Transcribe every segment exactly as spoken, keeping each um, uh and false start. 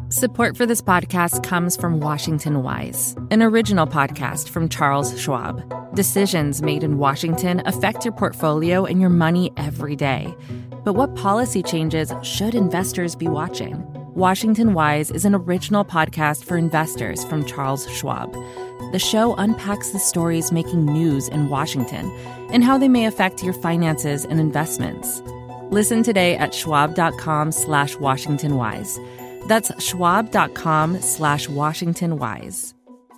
Support for this podcast comes from Washington Wise, an original podcast from Charles Schwab. Decisions made in Washington affect your portfolio and your money every day. But what policy changes should investors be watching? Washington Wise is an original podcast for investors from Charles Schwab. The show unpacks the stories making news in Washington and how they may affect your finances and investments. Listen today at schwab.com slash Washington Wise. That's schwab.com slash Washington Wise.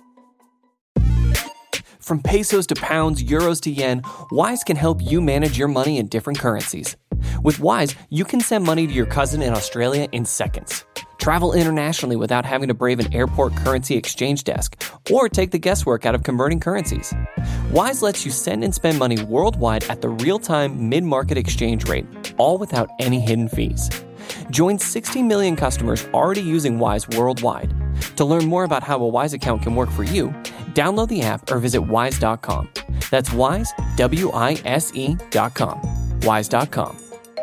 From pesos to pounds, euros to yen, Wise can help you manage your money in different currencies. With Wise, you can send money to your cousin in Australia in seconds. Travel internationally without having to brave an airport currency exchange desk or take the guesswork out of converting currencies. Wise lets you send and spend money worldwide at the real-time mid-market exchange rate, all without any hidden fees. Join sixty million customers already using Wise worldwide. To learn more about how a Wise account can work for you, download the app or visit wise dot com. That's Wise, W I S E dot com. wise dot com.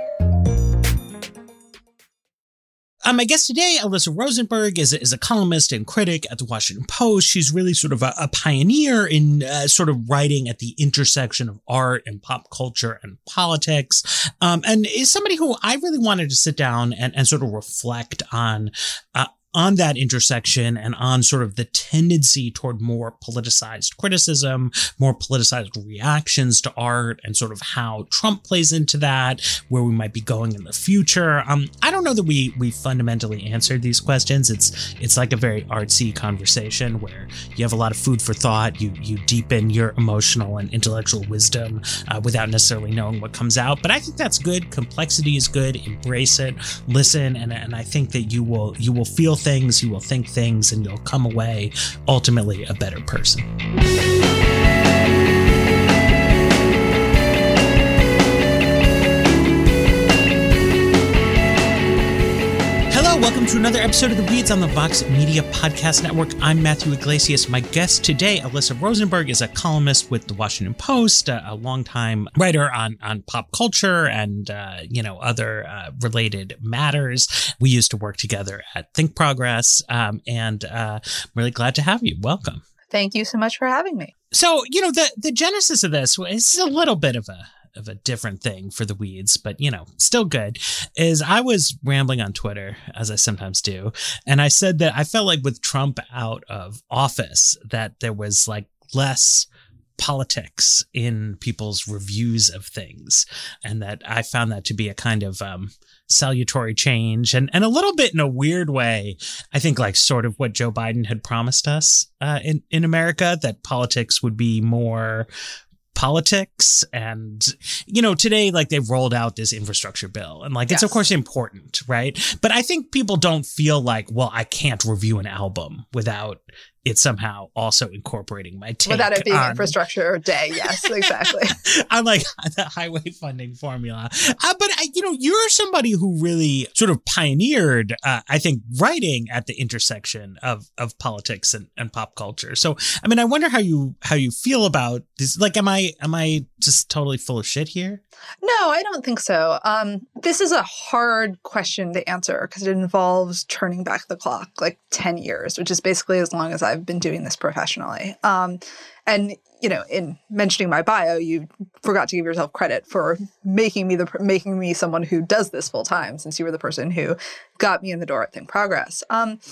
Um, my guest today, Alyssa Rosenberg, is a, is a columnist and critic at the Washington Post. She's really sort of a, a pioneer in uh, sort of writing at the intersection of art and pop culture and politics, um, and is somebody who I really wanted to sit down and, and sort of reflect on uh, on that intersection and on sort of the tendency toward more politicized criticism, more politicized reactions to art, and sort of how Trump plays into that, where we might be going in the future. Um, I don't know that we we fundamentally answered these questions. It's it's like a very artsy conversation where you have a lot of food for thought. You you deepen your emotional and intellectual wisdom uh, without necessarily knowing what comes out. But I think that's good. Complexity is good. Embrace it. Listen, and and I think that you will you will feel things, you will think things, and you'll come away ultimately a better person. Welcome to another episode of The Weeds on the Vox Media Podcast Network. I'm Matthew Iglesias. My guest today, Alyssa Rosenberg, is a columnist with The Washington Post, a, a longtime writer on, on pop culture and, uh, you know, other uh, related matters. We used to work together at Think Progress, um, and uh, I'm really glad to have you. Welcome. Thank you so much for having me. So, you know, the, the genesis of this is a little bit of a of a different thing for the Weeds, but, you know, still good, is I was rambling on Twitter, as I sometimes do, and I said that I felt like with Trump out of office, that there was like less politics in people's reviews of things, and that I found that to be a kind of um, salutary change, and, and a little bit in a weird way, I think like sort of what Joe Biden had promised us uh, in, in America, that politics would be more politics. And, you know, today, like, they've rolled out this infrastructure bill, and like, yes, it's of course important, right? But I think people don't feel like, well, I can't review an album without it somehow also incorporating my take without it being on, infrastructure day. Yes, exactly. on like the highway funding formula. Uh, but, I, you know, you're somebody who really sort of pioneered, uh, I think, writing at the intersection of of politics and, and pop culture. So, I mean, I wonder how you how you feel about this. Like, am I am I just totally full of shit here? No, I don't think so. Um, this is a hard question to answer because it involves turning back the clock like ten years, which is basically as long as I've been doing this professionally. Um, and, you know, in mentioning my bio, you forgot to give yourself credit for making me the making me someone who does this full time, since you were the person who got me in the door at Think Progress. Um,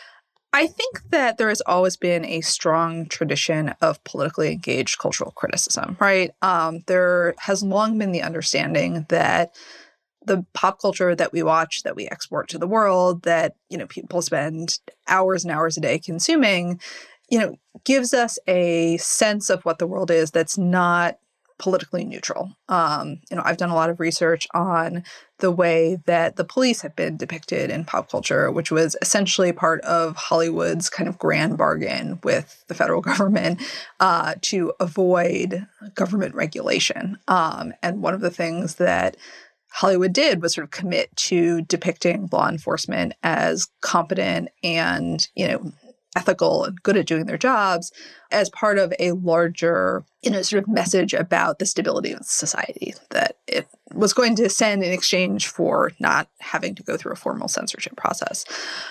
I think that there has always been a strong tradition of politically engaged cultural criticism, right? Um, there has long been the understanding that the pop culture that we watch, that we export to the world, that, you know, people spend hours and hours a day consuming, you know, gives us a sense of what the world is that's not politically neutral. Um, you know, I've done a lot of research on the way that the police have been depicted in pop culture, which was essentially part of Hollywood's kind of grand bargain with the federal government uh, to avoid government regulation. Um, and one of the things that Hollywood did was sort of commit to depicting law enforcement as competent and, you know, ethical and good at doing their jobs as part of a larger, you know, sort of message about the stability of society, that if was going to send in exchange for not having to go through a formal censorship process.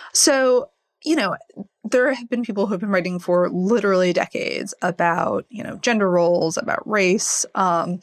So, you know, there have been people who have been writing for literally decades about, you know, gender roles, about race, um,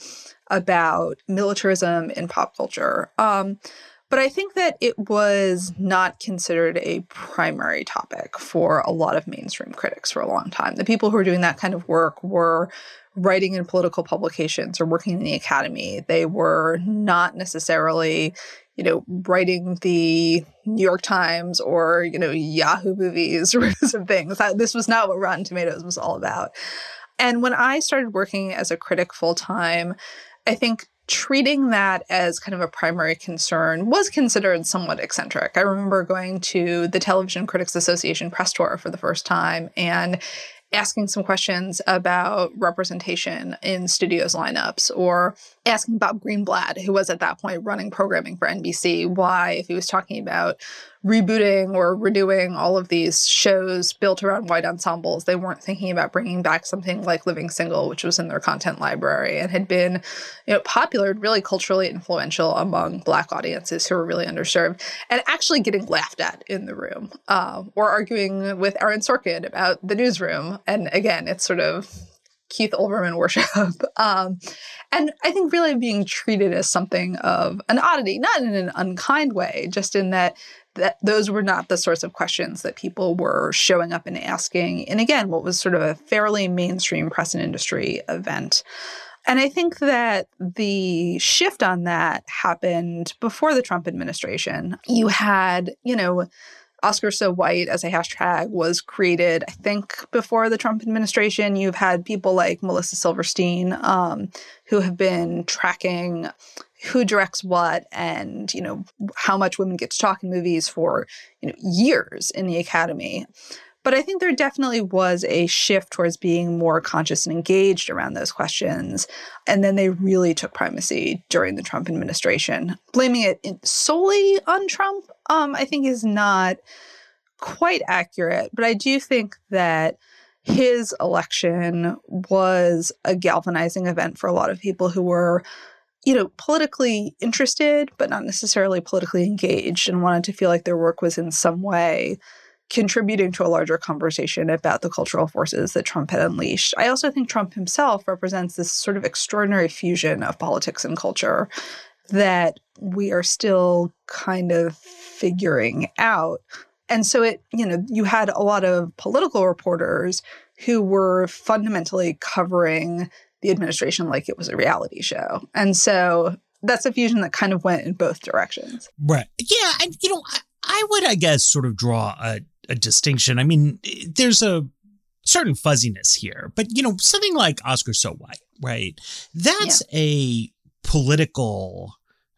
about militarism in pop culture. Um, but I think that it was not considered a primary topic for a lot of mainstream critics for a long time. The people who were doing that kind of work were writing in political publications or working in the academy. They were not necessarily, you know, writing the New York Times or, you know, Yahoo movies or some things. This was not what Rotten Tomatoes was all about. And when I started working as a critic full-time, I think treating that as kind of a primary concern was considered somewhat eccentric. I remember going to the Television Critics Association press tour for the first time and asking some questions about representation in studios lineups, or asking Bob Greenblatt, who was at that point running programming for N B C, why, if he was talking about rebooting or renewing all of these shows built around white ensembles, they weren't thinking about bringing back something like Living Single, which was in their content library and had been, you know, popular, really culturally influential among Black audiences who were really underserved, and actually getting laughed at in the room, uh, or arguing with Aaron Sorkin about The Newsroom. And again, it's sort of Keith Olbermann worship. Um, and I think really being treated as something of an oddity, not in an unkind way, just in that that those were not the sorts of questions that people were showing up and asking. And again, what was sort of a fairly mainstream press and industry event. And I think that the shift on that happened before the Trump administration. You had, you know, Oscars So White as a hashtag was created, I think, before the Trump administration. You've had people like Melissa Silverstein, um, who have been tracking who directs what and, you know, how much women get to talk in movies for, you know, years in the Academy. But I think there definitely was a shift towards being more conscious and engaged around those questions. And then they really took primacy during the Trump administration. Blaming it solely on Trump, um, I think is not quite accurate. But I do think that his election was a galvanizing event for a lot of people who were, you know, politically interested, but not necessarily politically engaged, and wanted to feel like their work was in some way contributing to a larger conversation about the cultural forces that Trump had unleashed. I also think Trump himself represents this sort of extraordinary fusion of politics and culture that we are still kind of figuring out. And so it, you know, you had a lot of political reporters who were fundamentally covering the administration like it was a reality show. And so that's a fusion that kind of went in both directions. Right. Yeah. And, you know, I, I would, I guess, sort of draw a, a distinction. I mean, there's a certain fuzziness here, but, you know, something like Oscars So White, right? That's yeah. a political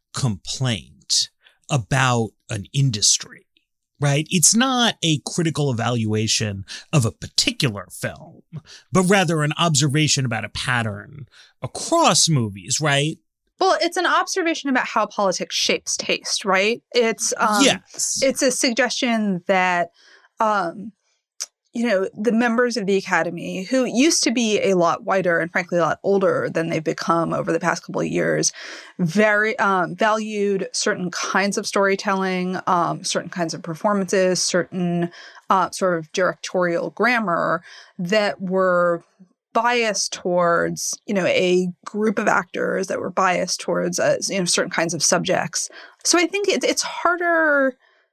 complaint about an industry. Right? It's not a critical evaluation of a particular film, but rather an observation about a pattern across movies, right? Well, it's an observation about how politics shapes taste, right? It's um, yes. It's a suggestion that, um, you know, the members of the Academy, who used to be a lot whiter and frankly a lot older than they've become over the past couple of years, very um, valued certain kinds of storytelling, um, certain kinds of performances, certain uh, sort of directorial grammar that were biased towards, you know, a group of actors, that were biased towards, uh, you know, certain kinds of subjects. So I think it, it's harder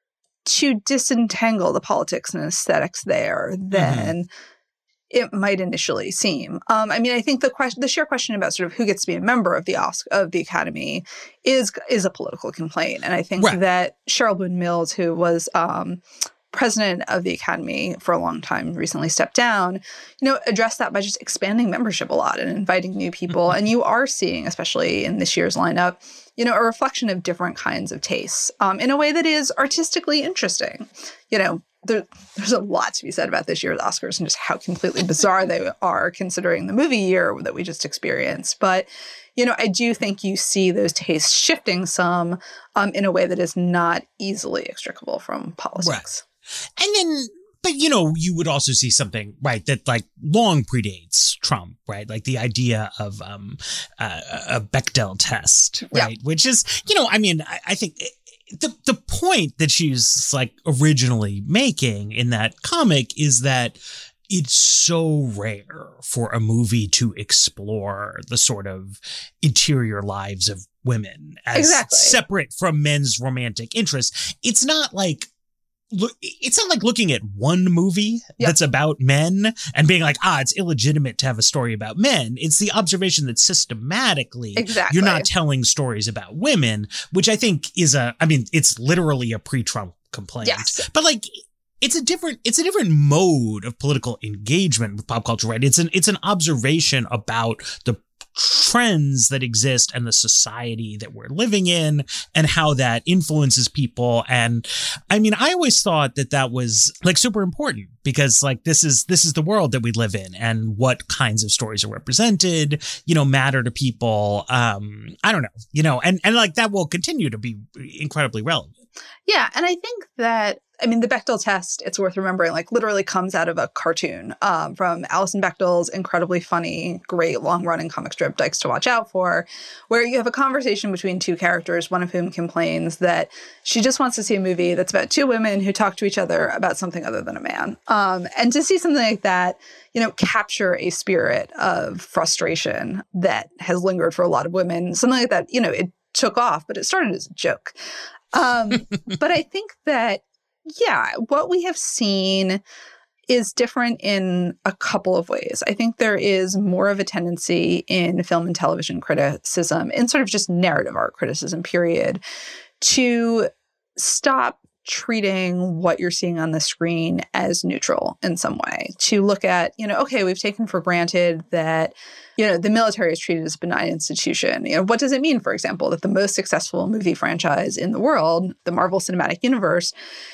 to disentangle the politics and aesthetics there than mm-hmm. it might initially seem. Um, I mean, I think the question, the sheer question about sort of who gets to be a member of the Oscar, of the Academy is is a political complaint, and I think right. that Cheryl Boone Mills, who was um, president of the Academy for a long time, recently stepped down, you know, addressed that by just expanding membership a lot and inviting new people. Mm-hmm. And you are seeing, especially in this year's lineup, you know, a reflection of different kinds of tastes um, in a way that is artistically interesting. You know, there, there's a lot to be said about this year's Oscars and just how completely bizarre they are considering the movie year that we just experienced. But, you know, I do think you see those tastes shifting some um, in a way that is not easily extricable from politics. Right. And then but, you know, you would also see something, right, that like long predates Trump, right? Like the idea of um, uh, a Bechdel test, right? Yeah. Which is, you know, I mean, I, I think the the point that she's like originally making in that comic is that it's so rare for a movie to explore the sort of interior lives of women as exactly. separate from men's romantic interests. It's not like look, it's not like looking at one movie yep. that's about men and being like, ah, it's illegitimate to have a story about men. It's the observation that systematically exactly. you're not telling stories about women, which I think is a, I mean, it's literally a pre-Trump complaint. Yes. But like, It's a different it's a different mode of political engagement with pop culture, right? It's an it's an observation about the trends that exist and the society that we're living in and how that influences people. And I mean, I always thought that that was like super important because like this is this is the world that we live in and what kinds of stories are represented, you know, matter to people. Um, I don't know, you know, and, and like that will continue to be incredibly relevant. Yeah. And I think that, I mean, the Bechdel test, it's worth remembering, like literally comes out of a cartoon um, from Alison Bechdel's incredibly funny, great long-running comic strip, Dykes to Watch Out For, where you have a conversation between two characters, one of whom complains that she just wants to see a movie that's about two women who talk to each other about something other than a man. Um, and to see something like that, you know, capture a spirit of frustration that has lingered for a lot of women, something like that, you know, it took off, but it started as a joke. Um, but I think that, yeah, what we have seen is different in a couple of ways. I think there is more of a tendency in film and television criticism, in sort of just narrative art criticism, period, to stop treating what you're seeing on the screen as neutral in some way. To look at, you know, okay, we've taken for granted that, you know, the military is treated as a benign institution. You know, what does it mean, for example, that the most successful movie franchise in the world, the Marvel Cinematic Universe,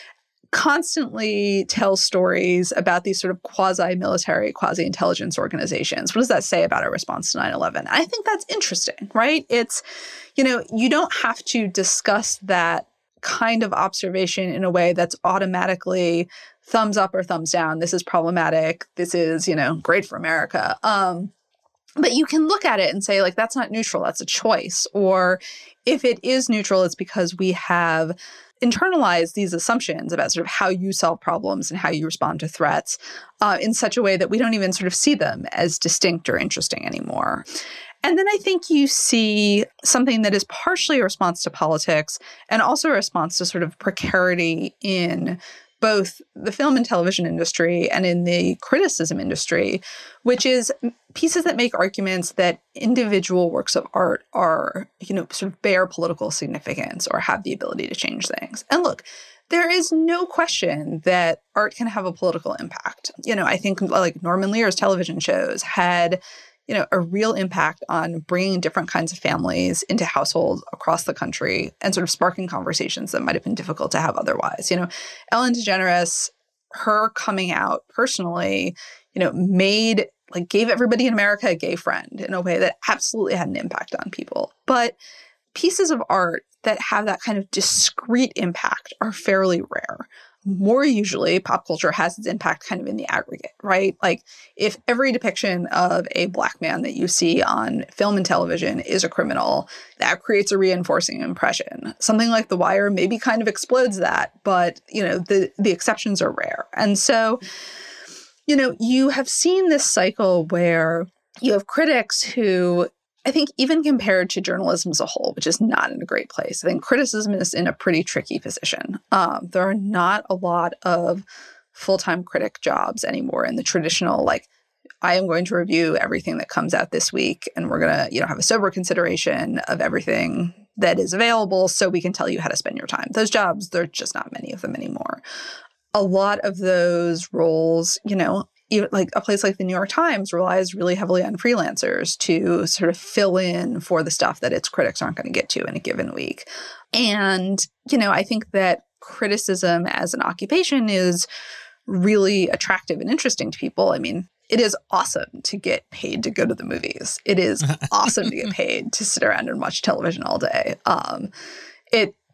constantly tells stories about these sort of quasi-military, quasi-intelligence organizations? What does that say about our response to nine eleven? I think that's interesting, right? It's, you know, you don't have to discuss that kind of observation in a way that's automatically thumbs up or thumbs down. This is problematic. This is, you know, great for America. Um, but you can look at it and say, like, that's not neutral. That's a choice. Or if it is neutral, it's because we have internalize these assumptions about sort of how you solve problems and how you respond to threats uh, in such a way that we don't even sort of see them as distinct or interesting anymore. And then I think you see something that is partially a response to politics and also a response to sort of precarity in both the film and television industry and in the criticism industry, which is pieces that make arguments that individual works of art are, you know, sort of bear political significance or have the ability to change things. And look, there is no question that art can have a political impact. You know, I think like Norman Lear's television shows had, you know, a real impact on bringing different kinds of families into households across the country and sort of sparking conversations that might have been difficult to have otherwise. You know, Ellen DeGeneres, her coming out personally, you know, made, like, gave everybody in America a gay friend in a way that absolutely had an impact on people. But pieces of art that have that kind of discrete impact are fairly rare. More usually, pop culture has its impact kind of in the aggregate, right? Like, if every depiction of a Black man that you see on film and television is a criminal, that creates a reinforcing impression. Something like The Wire maybe kind of explodes that, but, you know, the, the exceptions are rare. And so, you know, you have seen this cycle where you have critics who, I think, even compared to journalism as a whole, which is not in a great place, I think criticism is in a pretty tricky position. Um, there are not a lot of full-time critic jobs anymore in the traditional, like, I am going to review everything that comes out this week, and we're going to, you know, have a sober consideration of everything that is available so we can tell you how to spend your time. Those jobs, there are just not many of them anymore. A lot of those roles, you know, even like a place like the New York Times relies really heavily on freelancers to sort of fill in for the stuff that its critics aren't going to get to in a given week. And, you know, I think that criticism as an occupation is really attractive and interesting to people. I mean, it is awesome to get paid to go to the movies. It is awesome to get paid to sit around and watch television all day. Um, it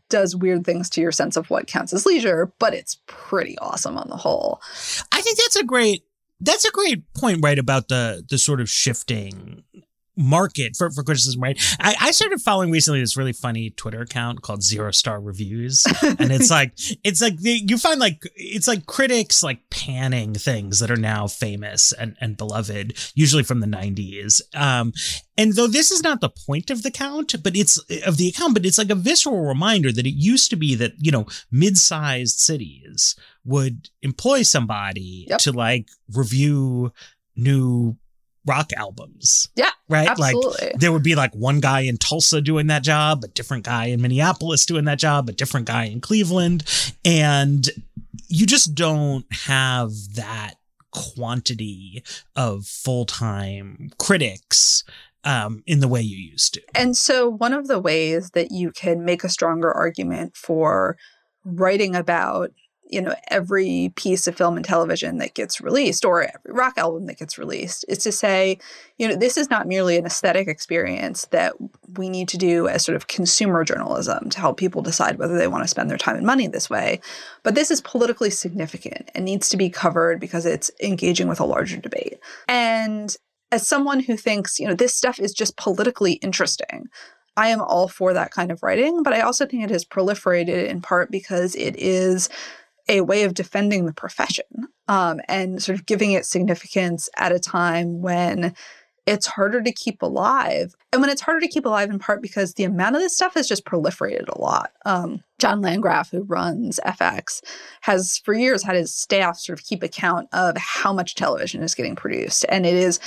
does weird things to your sense of what counts as leisure, but it's pretty awesome on the whole. I think that's a great that's a great point, right, about the the sort of shifting market for, for criticism, right? I, I started following recently this really funny Twitter account called Zero Star Reviews. And it's like, it's like, the, you find like, it's like critics like panning things that are now famous and, and beloved, usually from the nineties. Um, and though this is not the point of the count, but it's of the account, but it's like a visceral reminder that it used to be that, you know, mid-sized cities would employ somebody yep. to like review new rock albums. Yeah. Right? Absolutely. Like there would be like one guy in Tulsa doing that job, a different guy in Minneapolis doing that job, a different guy in Cleveland. And you just don't have that quantity of full-time critics um, in the way you used to. And so one of the ways that you can make a stronger argument for writing about you know, every piece of film and television that gets released or every rock album that gets released is to say, you know, this is not merely an aesthetic experience that we need to do as sort of consumer journalism to help people decide whether they want to spend their time and money this way. But this is politically significant and needs to be covered because it's engaging with a larger debate. And as someone who thinks, you know, this stuff is just politically interesting, I am all for that kind of writing, but I also think it has proliferated in part because it is a way of defending the profession um, and sort of giving it significance at a time when it's harder to keep alive. And when it's harder to keep alive in part because the amount of this stuff has just proliferated a lot. Um, John Landgraf, who runs F X, has for years had his staff sort of keep account of how much television is getting produced. And it is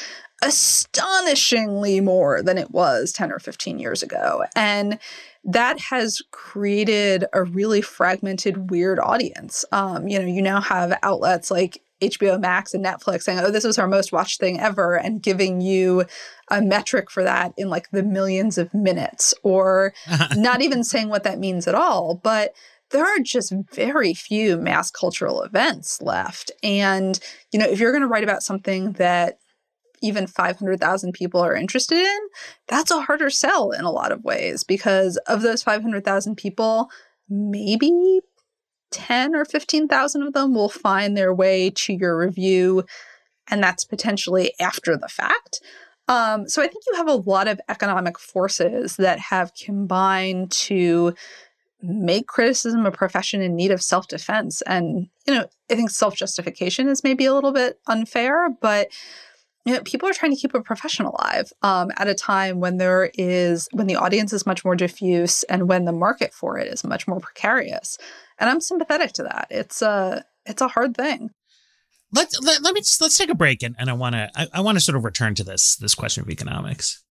astonishingly more than it was ten or fifteen years ago. And that has created a really fragmented, weird audience. Um, you know, you now have outlets like H B O Max and Netflix saying, oh, this was our most watched thing ever, and giving you a metric for that in like the millions of minutes, or not even saying what that means at all. But there are just very few mass cultural events left. And, you know, if you're going to write about something that even five hundred thousand people are interested in, that's a harder sell in a lot of ways, because of those five hundred thousand people, maybe ten or fifteen thousand of them will find their way to your review, and that's potentially after the fact. Um, so I think you have a lot of economic forces that have combined to make criticism a profession in need of self-defense. And, you know, I think self-justification is maybe a little bit unfair, but you know, people are trying to keep a profession alive um, at a time when there is, when the audience is much more diffuse and when the market for it is much more precarious. And I'm sympathetic to that. It's a, it's a hard thing. Let, let, let me just, let's take a break. And, and I want to, I, I want to sort of return to this, this question of economics.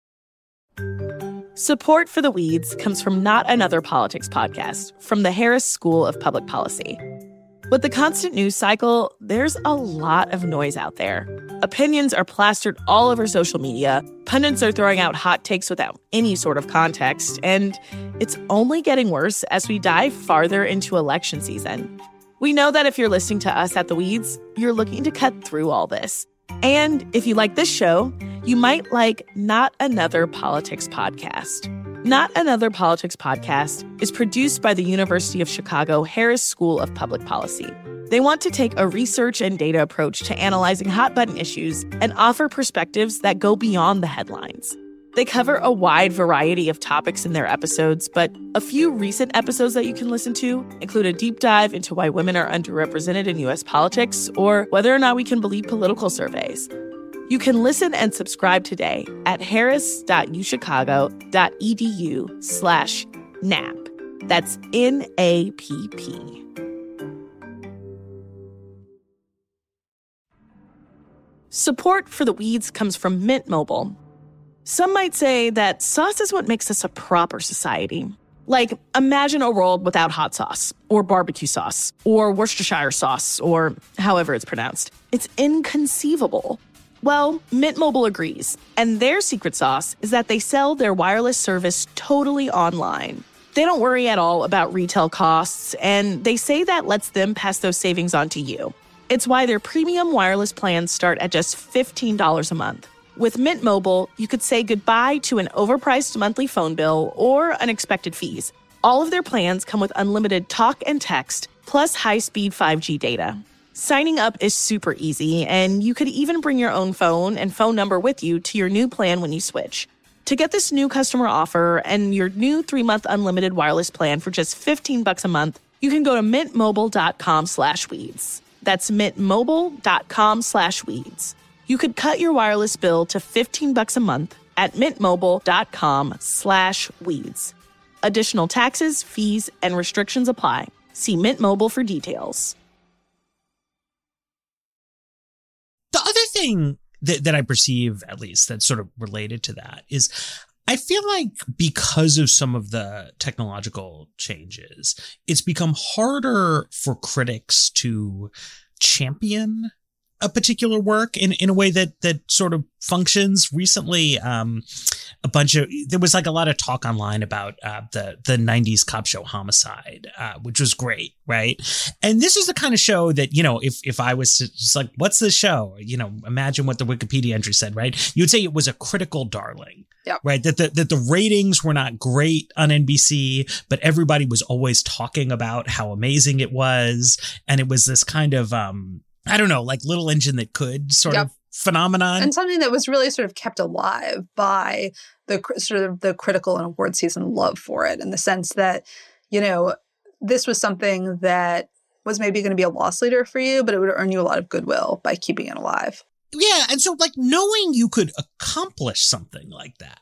Support for The Weeds comes from Not Another Politics podcast from the Harris School of Public Policy. With the constant news cycle, there's a lot of noise out there. Opinions are plastered all over social media, pundits are throwing out hot takes without any sort of context, and it's only getting worse as we dive farther into election season. We know that if you're listening to us at The Weeds, you're looking to cut through all this. And if you like this show, you might like Not Another Politics podcast. Not Another Politics podcast is produced by the University of Chicago Harris School of Public Policy. They want to take a research and data approach to analyzing hot-button issues and offer perspectives that go beyond the headlines. They cover a wide variety of topics in their episodes, but a few recent episodes that you can listen to include a deep dive into why women are underrepresented in U S politics or whether or not we can believe political surveys. You can listen and subscribe today at harris.uchicago.edu slash NAP. That's N A P P. Support for The Weeds comes from Mint Mobile. Some might say that sauce is what makes us a proper society. Like, imagine a world without hot sauce, or barbecue sauce, or Worcestershire sauce, or however it's pronounced. It's inconceivable. Well, Mint Mobile agrees, and their secret sauce is that they sell their wireless service totally online. They don't worry at all about retail costs, and they say that lets them pass those savings on to you. It's why their premium wireless plans start at just fifteen dollars a month. With Mint Mobile, you could say goodbye to an overpriced monthly phone bill or unexpected fees. All of their plans come with unlimited talk and text, plus high-speed five G data. Signing up is super easy, and you could even bring your own phone and phone number with you to your new plan when you switch. To get this new customer offer and your new three-month unlimited wireless plan for just fifteen bucks a month, you can go to mintmobile.com slash weeds. That's mintmobile.com slash weeds. You could cut your wireless bill to fifteen bucks a month at mintmobile.com slash weeds. Additional taxes, fees, and restrictions apply. See Mint Mobile for details. The other thing that, that I perceive, at least, that's sort of related to that is I feel like because of some of the technological changes, it's become harder for critics to champion a particular work in, in a way that that sort of functions. Recently, um, a bunch of there was like a lot of talk online about uh, the the nineties cop show Homicide, uh, which was great, right? And this is the kind of show that, you know, if if I was to just like, what's this show? You know, imagine what the Wikipedia entry said, right? You would say it was a critical darling. Yep. Right. That the, that the ratings were not great on N B C, but everybody was always talking about how amazing it was. And it was this kind of, um, I don't know, like Little Engine That Could sort Yep. of phenomenon. And something that was really sort of kept alive by the sort of the critical and award season love for it, in the sense that, you know, this was something that was maybe going to be a loss leader for you, but it would earn you a lot of goodwill by keeping it alive. Yeah. And so like knowing you could accomplish something like that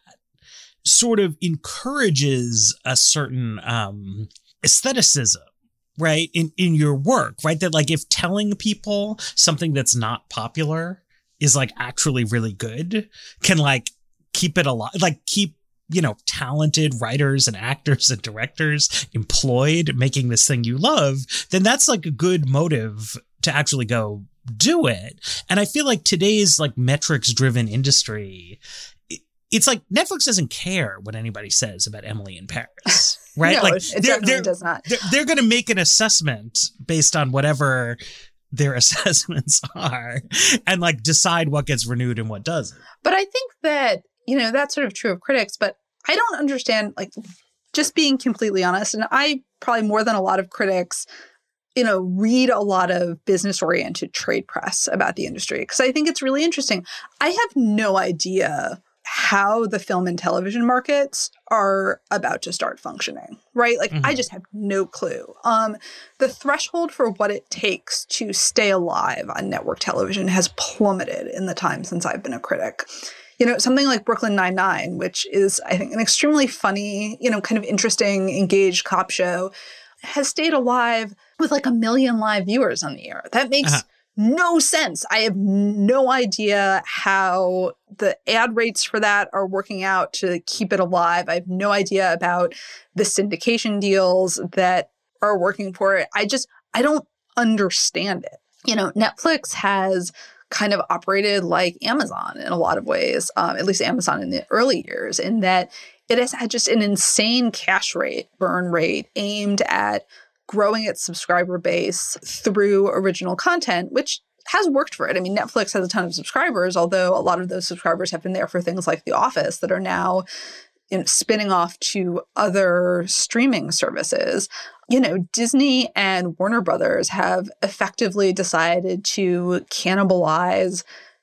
sort of encourages a certain um, aestheticism, right, in, in your work, right? That like if telling people something that's not popular is like actually really good, can like keep it alive, like keep, you know, talented writers and actors and directors employed making this thing you love, then that's like a good motive to actually go do it. And I feel like today's like metrics driven industry, it's like Netflix doesn't care what anybody says about Emily in Paris, right? No, like it they're, definitely they're, does not. They're, they're going to make an assessment based on whatever their assessments are and like decide what gets renewed and what doesn't. But I think that, you know, that's sort of true of critics, but I don't understand, like, just being completely honest, and I probably more than a lot of critics, you know, read a lot of business-oriented trade press about the industry, because I think it's really interesting. I have no idea how the film and television markets are about to start functioning, right? Like, mm-hmm. I just have no clue. Um, the threshold for what it takes to stay alive on network television has plummeted in the time since I've been a critic. You know, something like Brooklyn Nine-Nine, which is, I think, an extremely funny, you know, kind of interesting, engaged cop show, has stayed alive with like a million live viewers on the air. That makes uh-huh. no sense. I have no idea how the ad rates for that are working out to keep it alive. I have no idea about the syndication deals that are working for it. I just, I don't understand it. You know, Netflix has kind of operated like Amazon in a lot of ways, um, at least Amazon in the early years, in that it has had just an insane cash rate, burn rate aimed at growing its subscriber base through original content, which has worked for it. I mean, Netflix has a ton of subscribers, although a lot of those subscribers have been there for things like The Office that are now, you know, spinning off to other streaming services. You know, Disney and Warner Brothers have effectively decided to cannibalize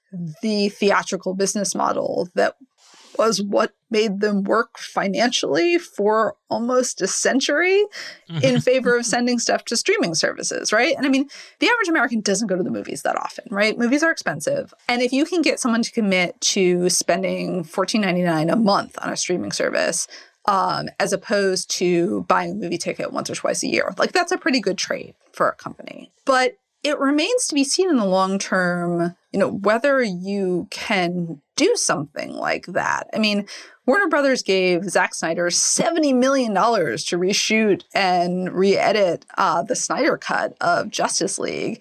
the theatrical business model that was what made them work financially for almost a century in favor of sending stuff to streaming services, right? And I mean, the average American doesn't go to the movies that often, right? Movies are expensive. And if you can get someone to commit to spending fourteen ninety-nine a month on a streaming service, um, as opposed to buying a movie ticket once or twice a year, like that's a pretty good trade for a company. But it remains to be seen in the long term, you know, whether you can do something like that. I mean, Warner Brothers gave Zack Snyder seventy million dollars to reshoot and re-edit uh, the Snyder Cut of Justice League.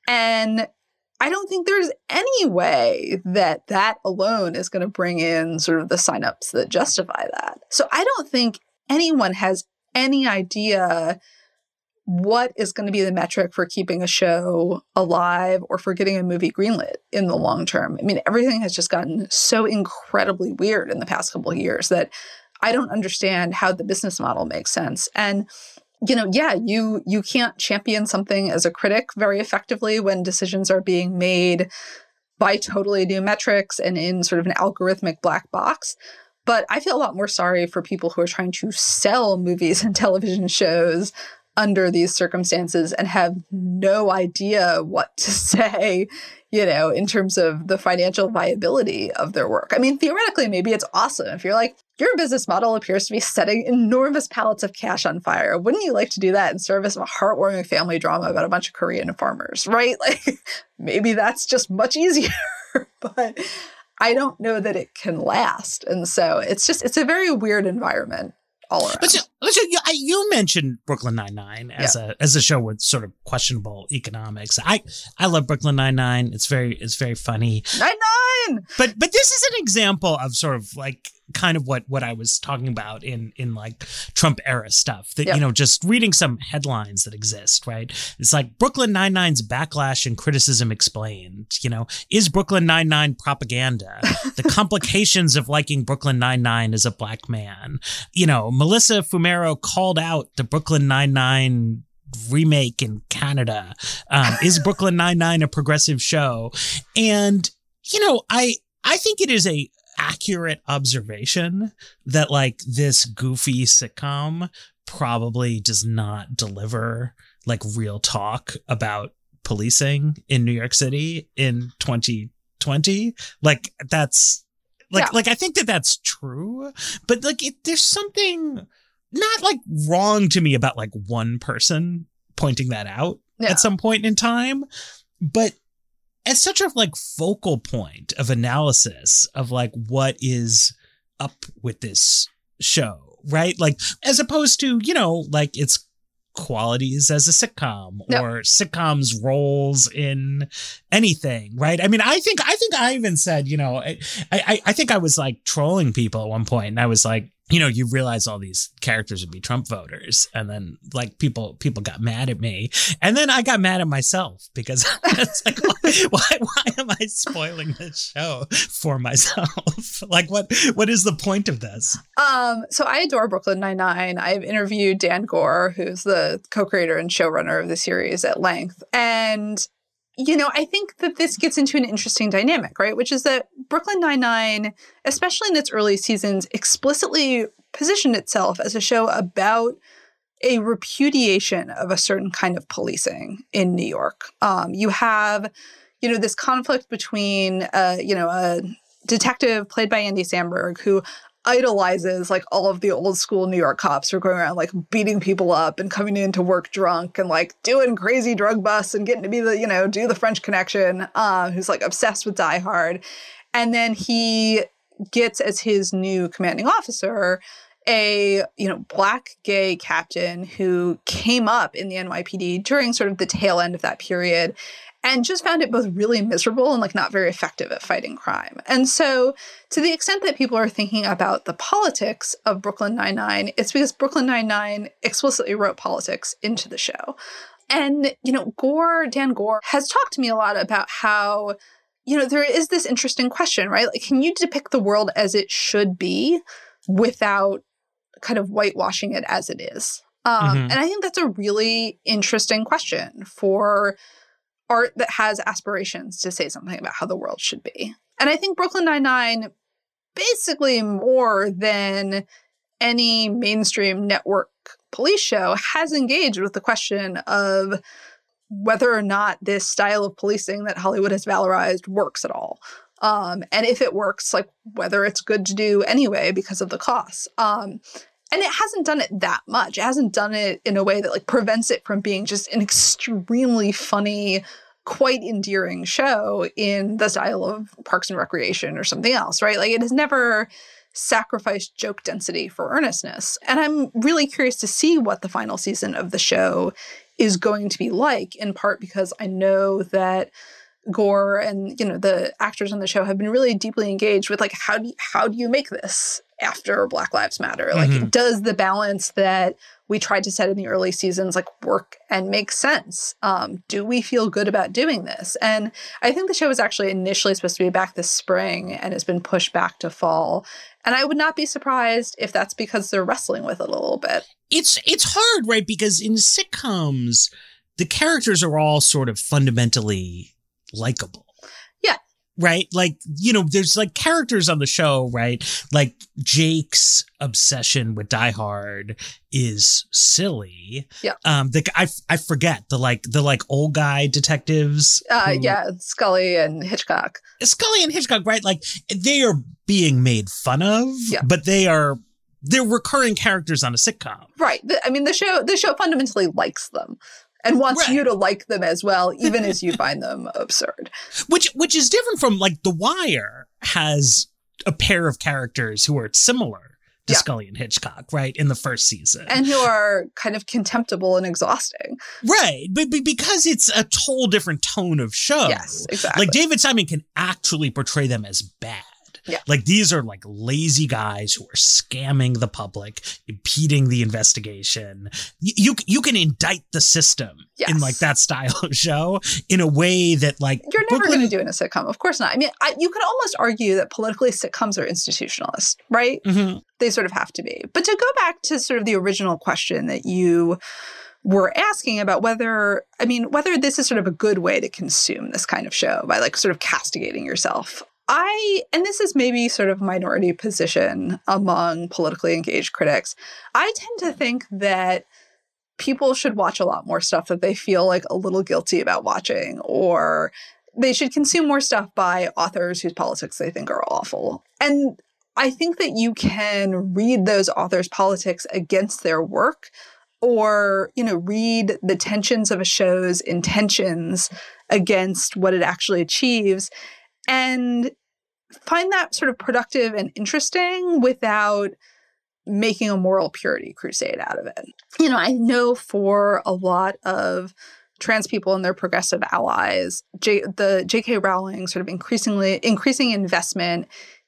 And I don't think there's any way that that alone is going to bring in sort of the signups that justify that. So I don't think anyone has any idea what is going to be the metric for keeping a show alive or for getting a movie greenlit in the long term. I mean, everything has just gotten so incredibly weird in the past couple of years that I don't understand how the business model makes sense. And, you know, yeah, you you can't champion something as a critic very effectively when decisions are being made by totally new metrics and in sort of an algorithmic black box. But I feel a lot more sorry for people who are trying to sell movies and television shows under these circumstances and have no idea what to say, you know, in terms of the financial viability of their work. I mean, theoretically, maybe it's awesome. If you're like, your business model appears to be setting enormous pallets of cash on fire. Wouldn't you like to do that in service of a heartwarming family drama about a bunch of Korean farmers, right? Like, maybe that's just much easier. But I don't know that it can last. And so it's just, it's a very weird environment all around. But, but you, you mentioned Brooklyn Nine-Nine as yeah. a as a show with sort of questionable economics. I I love Brooklyn Nine-Nine. It's very it's very funny. Nine-Nine! But but this is an example of sort of like kind of what what I was talking about in in like Trump era stuff that, yeah. you know, just reading some headlines that exist, right? It's like Brooklyn Nine-Nine's backlash and criticism explained, you know, is Brooklyn Nine-Nine propaganda? The complications of liking Brooklyn Nine-Nine as a black man. You know, Melissa Fumero called out the Brooklyn Nine-Nine remake in Canada. Um, is Brooklyn Nine-Nine a progressive show? And, you know, I I think it is a accurate observation that like this goofy sitcom probably does not deliver like real talk about policing in New York City in twenty twenty. Like that's like, yeah. like, I think that that's true, but like it, there's something not like wrong to me about like one person pointing that out yeah. at some point in time, but as such a like focal point of analysis of like what is up with this show, right? Like as opposed to, you know, like its qualities as a sitcom yep. or sitcoms roles in anything, right? I mean, I think I think I even said, you know, I I, I think I was like trolling people at one point, and I was like, you know, you realize all these characters would be Trump voters. And then like people, people got mad at me. And then I got mad at myself because it's like, why, why am I spoiling this show for myself? Like what, what is the point of this? Um, so I adore Brooklyn Nine-Nine. I've interviewed Dan Gore, who's the co-creator and showrunner of the series, at length. And you know, I think that this gets into an interesting dynamic, right? Which is that Brooklyn Nine-Nine, especially in its early seasons, explicitly positioned itself as a show about a repudiation of a certain kind of policing in New York. Um, you have, you know, this conflict between, uh, you know, a detective played by Andy Samberg who idolizes like all of the old school New York cops who are going around like beating people up and coming into work drunk and like doing crazy drug busts and getting to be the, you know, do the French Connection, uh, who's like obsessed with Die Hard. And then he gets as his new commanding officer a, you know, black gay captain who came up in the N Y P D during sort of the tail end of that period and just found it both really miserable and like not very effective at fighting crime. And so to the extent that people are thinking about the politics of Brooklyn Nine-Nine, it's because Brooklyn Nine-Nine explicitly wrote politics into the show. And, you know, Gore, Dan Gore, has talked to me a lot about how, you know, there is this interesting question, right? Like, can you depict the world as it should be without kind of whitewashing it as it is? Um, mm-hmm. And I think that's a really interesting question for art that has aspirations to say something about how the world should be. And I think Brooklyn Nine-Nine, basically more than any mainstream network police show, has engaged with the question of whether or not this style of policing that Hollywood has valorized works at all. Um, and if it works, like whether it's good to do anyway because of the costs. Um, and it hasn't done it that much. It hasn't done it in a way that like prevents it from being just an extremely funny, quite endearing show in the style of Parks and Recreation or something else, right? Like it has never sacrificed joke density for earnestness. And I'm really curious to see what the final season of the show is going to be like, in part because I know that Gore and, you know, the actors on the show have been really deeply engaged with like, how do you, how do you make this after Black Lives Matter? Like, mm-hmm. does the balance that we tried to set in the early seasons like work and make sense? Um, do we feel good about doing this? And I think the show was actually initially supposed to be back this spring and has been pushed back to fall. And I would not be surprised if that's because they're wrestling with it a little bit. It's it's hard, right? Because in sitcoms, the characters are all sort of fundamentally likable. Yeah. Right? Like, you know, there's like characters on the show, right? Like Jake's obsession with Die Hard is silly. Yeah. Um, the I I forget the like the like old guy detectives. Uh, who, yeah, Scully and Hitchcock. Scully and Hitchcock, right? Like they are being made fun of, yeah. but they are they're recurring characters on a sitcom. Right. The, I mean, the show the show fundamentally likes them. And wants right. you to like them as well, even as you find them absurd. Which which is different from, like, The Wire has a pair of characters who are similar to yeah. Scully and Hitchcock, right, in the first season. And who are kind of contemptible and exhausting. Right, but, but because it's a total different tone of show. Yes, exactly. Like, David Simon can actually portray them as bad. Yeah. Like, these are like lazy guys who are scamming the public, impeding the investigation. You you, you can indict the system yes. in like that style of show in a way that like you're never Brooklyn- going to do in a sitcom. Of course not. I mean, I, you could almost argue that politically sitcoms are institutionalist, right? Mm-hmm. They sort of have to be. But to go back to sort of the original question that you were asking about whether, I mean, whether this is sort of a good way to consume this kind of show by like sort of castigating yourself. I, and this is maybe sort of minority position among politically engaged critics, I tend to think that people should watch a lot more stuff that they feel like a little guilty about watching, or they should consume more stuff by authors whose politics they think are awful. And I think that you can read those authors' politics against their work, or, you know, read the tensions of a show's intentions against what it actually achieves, and find that sort of productive and interesting without making a moral purity crusade out of it. You know, I know for a lot of trans people and their progressive allies, J- the J K Rowling sort of increasingly increasing investment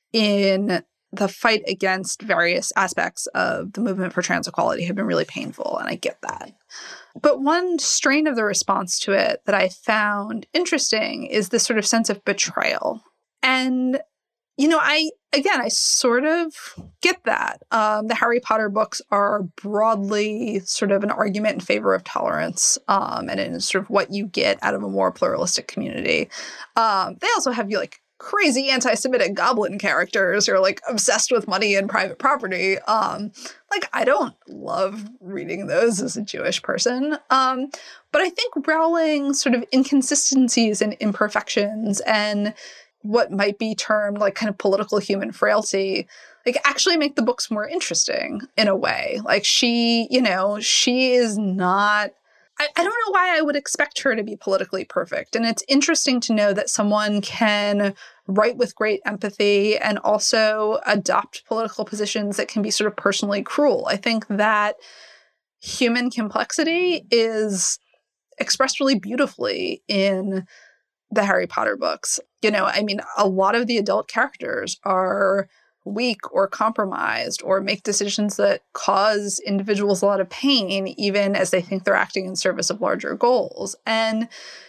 in the fight against various aspects of the movement for trans equality have been really painful, and I get that. But one strain of the response to it that I found interesting is this sort of sense of betrayal. And, you know, I, again, I sort of get that. Um, the Harry Potter books are broadly sort of an argument in favor of tolerance, um, and in sort of what you get out of a more pluralistic community. Um, they also have, like, crazy anti-Semitic goblin characters who are, like, obsessed with money and private property. Um, like, I don't love reading those as a Jewish person. Um, but I think Rowling's sort of inconsistencies and imperfections and what might be termed like kind of political human frailty, like actually make the books more interesting in a way. Like she, you know, she is not, I, I don't know why I would expect her to be politically perfect. And it's interesting to know that someone can write with great empathy and also adopt political positions that can be sort of personally cruel. I think that human complexity is expressed really beautifully in the Harry Potter books. You know, I mean, a lot of the adult characters are weak or compromised or make decisions that cause individuals a lot of pain, even as they think they're acting in service of larger goals. And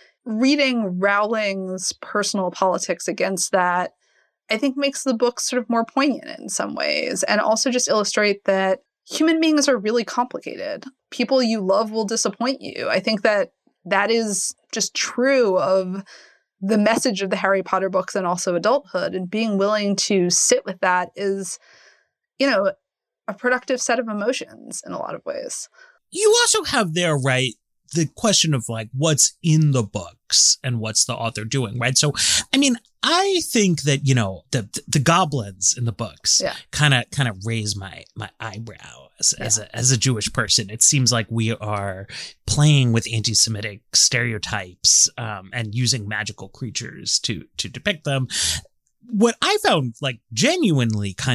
reading Rowling's personal politics against that, I think makes the book sort of more poignant in some ways, and also just illustrate that human beings are really complicated. People you love will disappoint you. I think that that is just true of the message of the Harry Potter books and also adulthood, and being willing to sit with that is, you know, a productive set of emotions in a lot of ways. You also have there, right, the question of like what's in the books and what's the author doing, right? So, I mean, I think that, you know, the the goblins in the books kind of kind of raise my my eyebrow as, yeah. as a as a Jewish person. It seems like we are playing with anti-Semitic stereotypes um, and using magical creatures to to depict them. What I found like genuinely kind of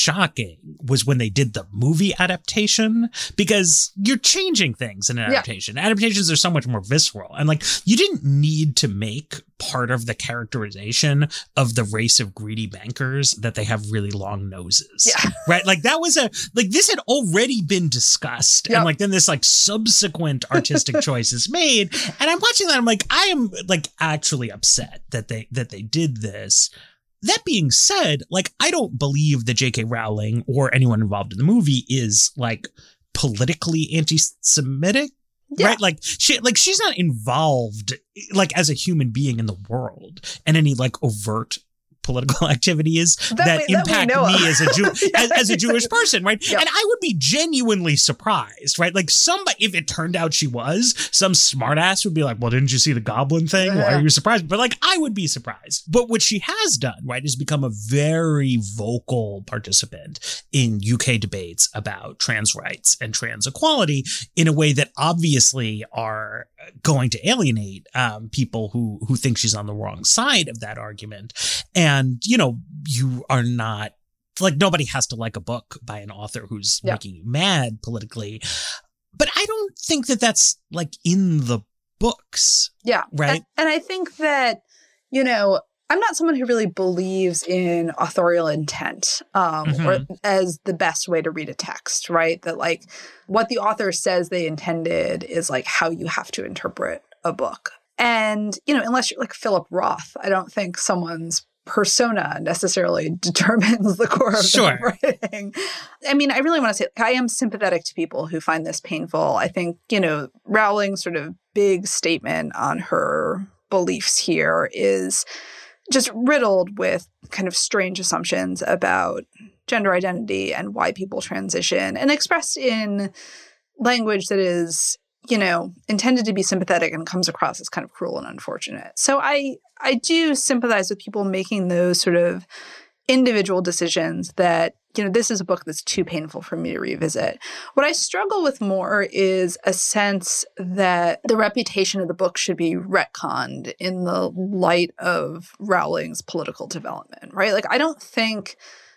shocking was when they did the movie adaptation, because you're changing things in an adaptation. Yeah. Adaptations are so much more visceral. And like, you didn't need to make part of the characterization of the race of greedy bankers that they have really long noses. Yeah. Right? Like that was a, like this had already been discussed. Yep. And like then this like subsequent artistic choice is made. And I'm watching that. I'm like, I am like actually upset that they, that they did this. That being said, like, I don't believe that J K Rowling or anyone involved in the movie is like politically anti-Semitic, yeah. right? Like she, like she's not involved like as a human being in the world in any like overt political activities that, that we, impact that me as a Jew, yeah, as, as a Jewish person, right? Yep. And I would be genuinely surprised, right? Like somebody, if it turned out she was, some smartass would be like, well, didn't you see the goblin thing? Yeah. Why are you surprised? But like, I would be surprised. But what she has done, right, is become a very vocal participant in U K debates about trans rights and trans equality in a way that obviously are going to alienate um, people who, who think she's on the wrong side of that argument. And And, you know, you are not like nobody has to like a book by an author who's yeah. making you mad politically. But I don't think that that's like in the books. Yeah. Right. And, and I think that, you know, I'm not someone who really believes in authorial intent um, mm-hmm. or as the best way to read a text. Right. That like what the author says they intended is like how you have to interpret a book. And, you know, unless you're like Philip Roth, I don't think someone's persona necessarily determines the core of sure. the writing. I mean, I really want to say I am sympathetic to people who find this painful. I think, you know, Rowling's sort of big statement on her beliefs here is just riddled with kind of strange assumptions about gender identity and why people transition, and expressed in language that is, you know, intended to be sympathetic and comes across as kind of cruel and unfortunate. So I I do sympathize with people making those sort of individual decisions that, you know, this is a book that's too painful for me to revisit. What I struggle with more is a sense that the reputation of the book should be retconned in the light of Rowling's political development, right? Like, I don't think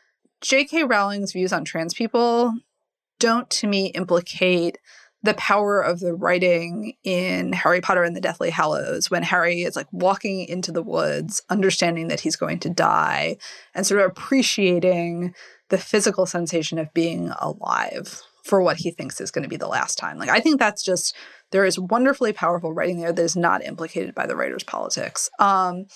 J K Rowling's views on trans people don't, to me, implicate the power of the writing in Harry Potter and the Deathly Hallows, when Harry is like walking into the woods, understanding that he's going to die, and sort of appreciating the physical sensation of being alive for what he thinks is going to be the last time. Like, I think that's just, there is wonderfully powerful writing there that is not implicated by the writer's politics. Um,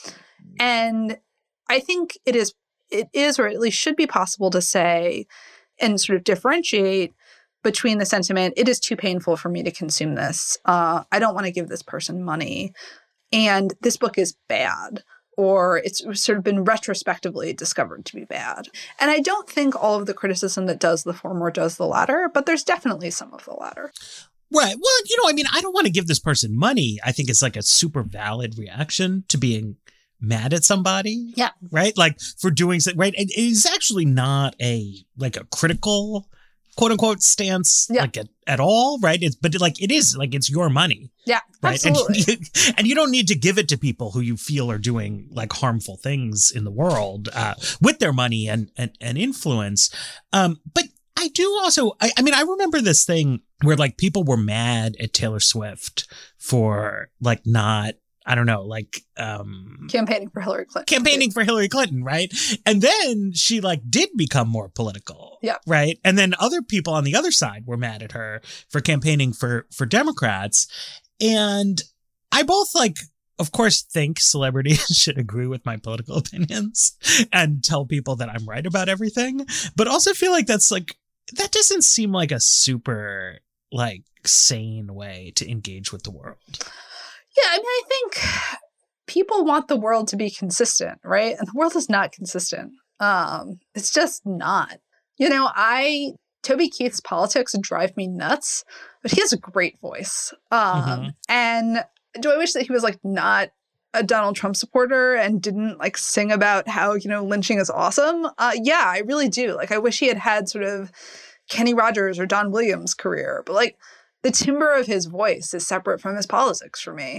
and I think it is, it is, or at least should be possible to say and sort of differentiate between the sentiment, it is too painful for me to consume this. Uh, I don't want to give this person money. And this book is bad, or it's sort of been retrospectively discovered to be bad. And I don't think all of the criticism that does the former does the latter, but there's definitely some of the latter. Right. Well, you know, I mean, I don't want to give this person money. I think it's like a super valid reaction to being mad at somebody. Yeah. Right. Like for doing something. Right. It is actually not a like a critical quote unquote stance yeah. like at, at all, right? It's, but like it is like it's your money. Yeah, right? absolutely. And you, and you don't need to give it to people who you feel are doing like harmful things in the world uh, with their money and and, and influence. Um, but I do also, I, I mean, I remember this thing where like people were mad at Taylor Swift for like not, I don't know, like um, campaigning for Hillary Clinton. Campaigning for Hillary Clinton, right? And then she like did become more political. Yeah. Right. And then other people on the other side were mad at her for campaigning for for Democrats. And I both like, of course, think celebrities should agree with my political opinions and tell people that I'm right about everything. But also feel like that's like, that doesn't seem like a super like sane way to engage with the world. Yeah, I mean, I think people want the world to be consistent, right? And the world is not consistent. Um, it's just not. You know, I, Toby Keith's politics drive me nuts, but he has a great voice. Um, mm-hmm. And do I wish that he was like not a Donald Trump supporter and didn't like sing about how, you know, lynching is awesome? Uh, yeah, I really do. Like, I wish he had had sort of Kenny Rogers or Don Williams' career, but like, the timbre of his voice is separate from his politics for me.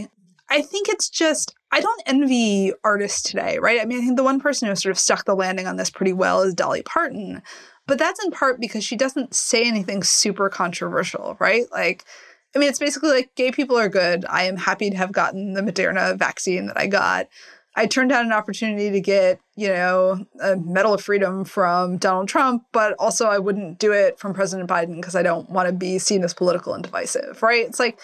I think it's just, I don't envy artists today, right? I mean, I think the one person who sort of stuck the landing on this pretty well is Dolly Parton. But that's in part because she doesn't say anything super controversial, right? Like, I mean, it's basically like, gay people are good. I am happy to have gotten the Moderna vaccine that I got. I turned down an opportunity to get, you know, a Medal of Freedom from Donald Trump, but also I wouldn't do it from President Biden because I don't want to be seen as political and divisive, right? It's like,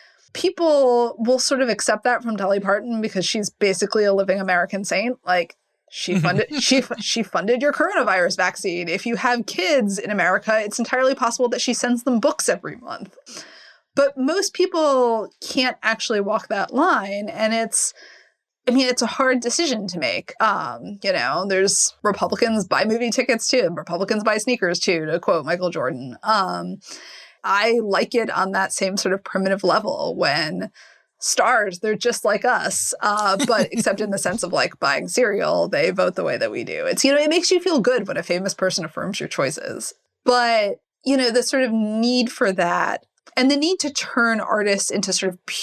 people will sort of accept that from Dolly Parton because she's basically a living American saint. Like, she funded she she funded your coronavirus vaccine. If you have kids in America, it's entirely possible that she sends them books every month. But most people can't actually walk that line, and it's, I mean, it's a hard decision to make. Um, you know, there's Republicans buy movie tickets too, Republicans buy sneakers too, to quote Michael Jordan. Um, I like it on that same sort of primitive level when stars, they're just like us, uh, but except in the sense of like buying cereal, they vote the way that we do. It's, you know, it makes you feel good when a famous person affirms your choices. But, you know, the sort of need for that and the need to turn artists into sort of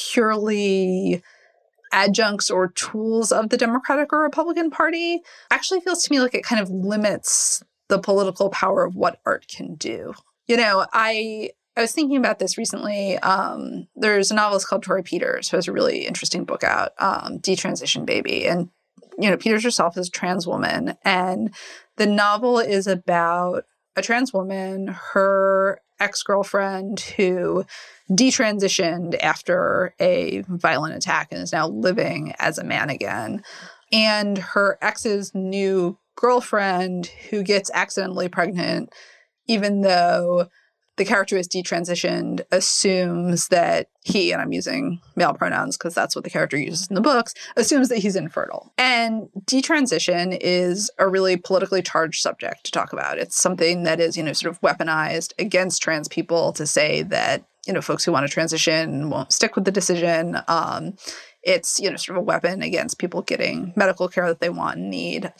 purely adjuncts or tools of the Democratic or Republican Party actually feels to me like it kind of limits the political power of what art can do. You know, I... I was thinking about this recently. Um, there's a novelist called Torrey Peters who has a really interesting book out, um, Detransition Baby. And, you know, Peters herself is a trans woman. And the novel is about a trans woman, her ex-girlfriend who detransitioned after a violent attack and is now living as a man again. And her ex's new girlfriend who gets accidentally pregnant, even though the character is detransitioned, assumes that he, and I'm using male pronouns because that's what the character uses in the books, assumes that he's infertile. And detransition is a really politically charged subject to talk about. It's something that is, you know, sort of weaponized against trans people to say that, you know, folks who want to transition won't stick with the decision. Um, it's, you know, sort of a weapon against people getting medical care that they want and need.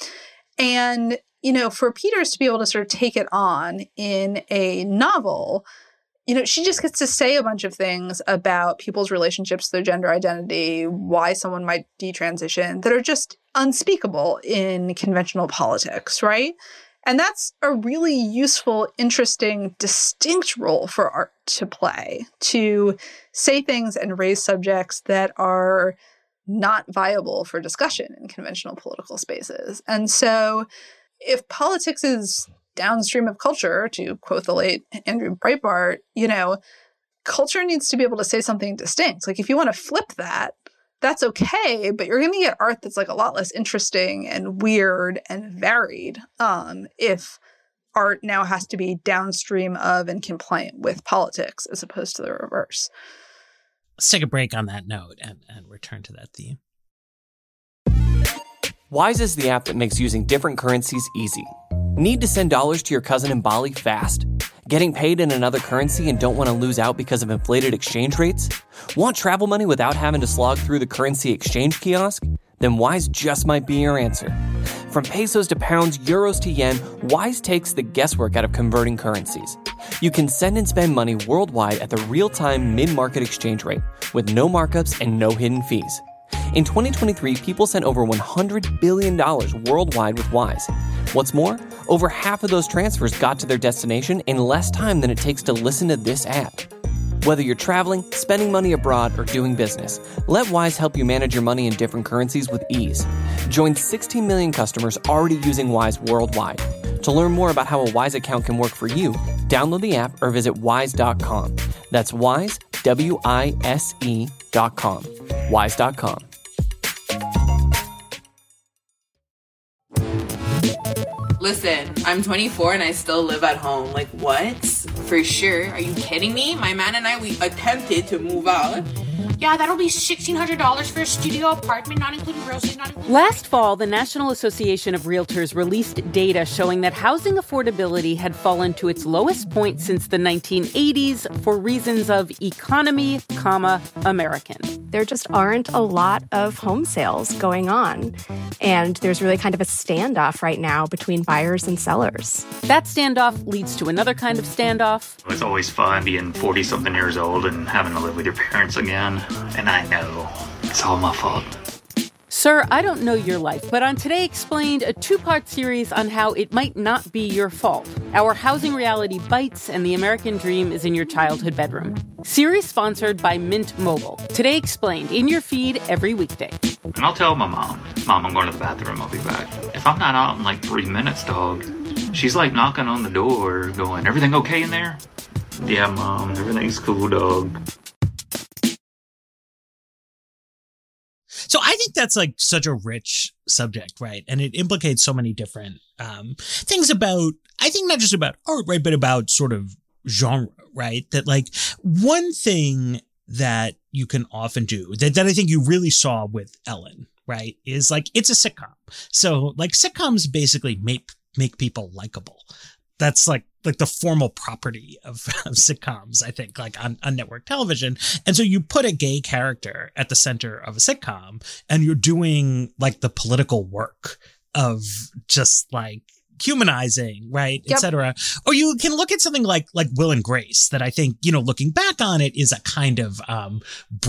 And you know, for Peters to be able to sort of take it on in a novel, you know, she just gets to say a bunch of things about people's relationships, their gender identity, why someone might detransition that are just unspeakable in conventional politics, right? And that's a really useful, interesting, distinct role for art to play, to say things and raise subjects that are not viable for discussion in conventional political spaces. And so if politics is downstream of culture, to quote the late Andrew Breitbart, you know, culture needs to be able to say something distinct. Like, if you want to flip that, that's okay, but you're going to get art that's like a lot less interesting and weird and varied um, if art now has to be downstream of and compliant with politics as opposed to the reverse. Let's take a break on that note and, and return to that theme. Wise is the app that makes using different currencies easy. Need to send dollars to your cousin in Bali fast? Getting paid in another currency and don't want to lose out because of inflated exchange rates? Want travel money without having to slog through the currency exchange kiosk? Then Wise just might be your answer. From pesos to pounds, euros to yen, Wise takes the guesswork out of converting currencies. You can send and spend money worldwide at the real-time mid-market exchange rate with no markups and no hidden fees. In twenty twenty-three, people sent over one hundred billion dollars worldwide with Wise. What's more, over half of those transfers got to their destination in less time than it takes to listen to this ad. Whether you're traveling, spending money abroad, or doing business, let Wise help you manage your money in different currencies with ease. Join sixteen million customers already using Wise worldwide. To learn more about how a Wise account can work for you, download the app or visit wise dot com. That's Wise, W I S E dot com. wise dot com. Listen, I'm twenty-four and I still live at home. Like, what? For sure. Are you kidding me? My man and I, we attempted to move out. Yeah, that'll be sixteen hundred dollars for a studio apartment, not including groceries, not including... Last fall, the National Association of Realtors released data showing that housing affordability had fallen to its lowest point since the nineteen eighties for reasons of economy, comma, American. There just aren't a lot of home sales going on. And there's really kind of a standoff right now between buyers and sellers. That standoff leads to another kind of standoff. It's always fun being forty-something years old and having to live with your parents again. And I know It's all my fault. Sir, I don't know your life, but on Today Explained, a two-part series on how it might not be your fault. Our housing reality bites and the American dream is in your childhood bedroom. Series sponsored by Mint Mobile. Today Explained, in your feed every weekday. And I'll tell my mom, Mom, I'm going to the bathroom, I'll be back. If I'm not out in like three minutes, dog, she's like knocking on the door going, everything okay in there? Yeah, Mom, everything's cool, dog. So I think that's like such a rich subject, right? And it implicates so many different um, things about, I think not just about art, right? But about sort of genre, right? That like one thing that you can often do that, that I think you really saw with Ellen, right? Is like, it's a sitcom. So like sitcoms basically make, make people likable. That's like, like the formal property of, of sitcoms, I think, like on, on network television. And so you put a gay character at the center of a sitcom and you're doing like the political work of just like humanizing, right, Yep. et cetera. Or you can look at something like like Will and Grace that I think, you know, looking back on it is a kind of um,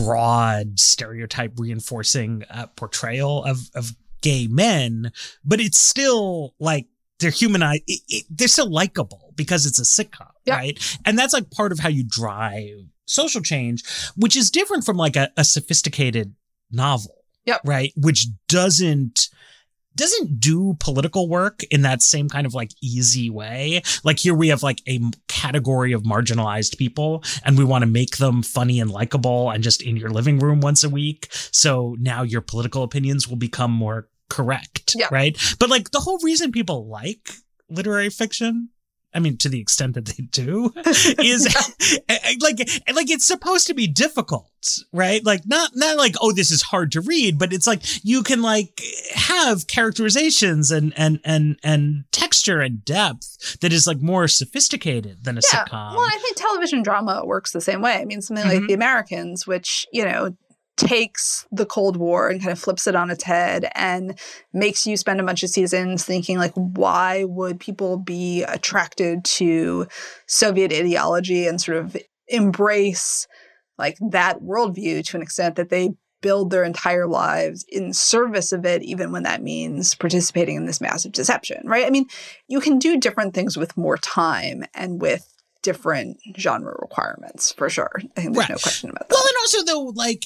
broad stereotype reinforcing uh, portrayal of, of gay men, but it's still like, they're humanized. It, it, they're still likable because it's a sitcom, Yep. right? And that's like part of how you drive social change, which is different from like a, a sophisticated novel, Yep. right? Which doesn't doesn't do political work in that same kind of like easy way. Like here we have like a category of marginalized people and we want to make them funny and likable and just in your living room once a week. So now your political opinions will become more correct, Yeah. right? But like the whole reason people like literary fiction, I mean, to the extent that they do, is like like it's supposed to be difficult, right? Like not not like, oh, this is hard to read, but it's like you can like have characterizations and and and and texture and depth that is like more sophisticated than a Yeah. sitcom. Well, I think television drama works the same way. I mean, something like Mhm. The Americans, which, you know, takes the Cold War and kind of flips it on its head and makes you spend a bunch of seasons thinking like, why would people be attracted to Soviet ideology and sort of embrace like that worldview to an extent that they build their entire lives in service of it, even when that means participating in this massive deception, right? I mean, you can do different things with more time and with different genre requirements, for sure. I think there's Right. no question about that. Well, and also though, like,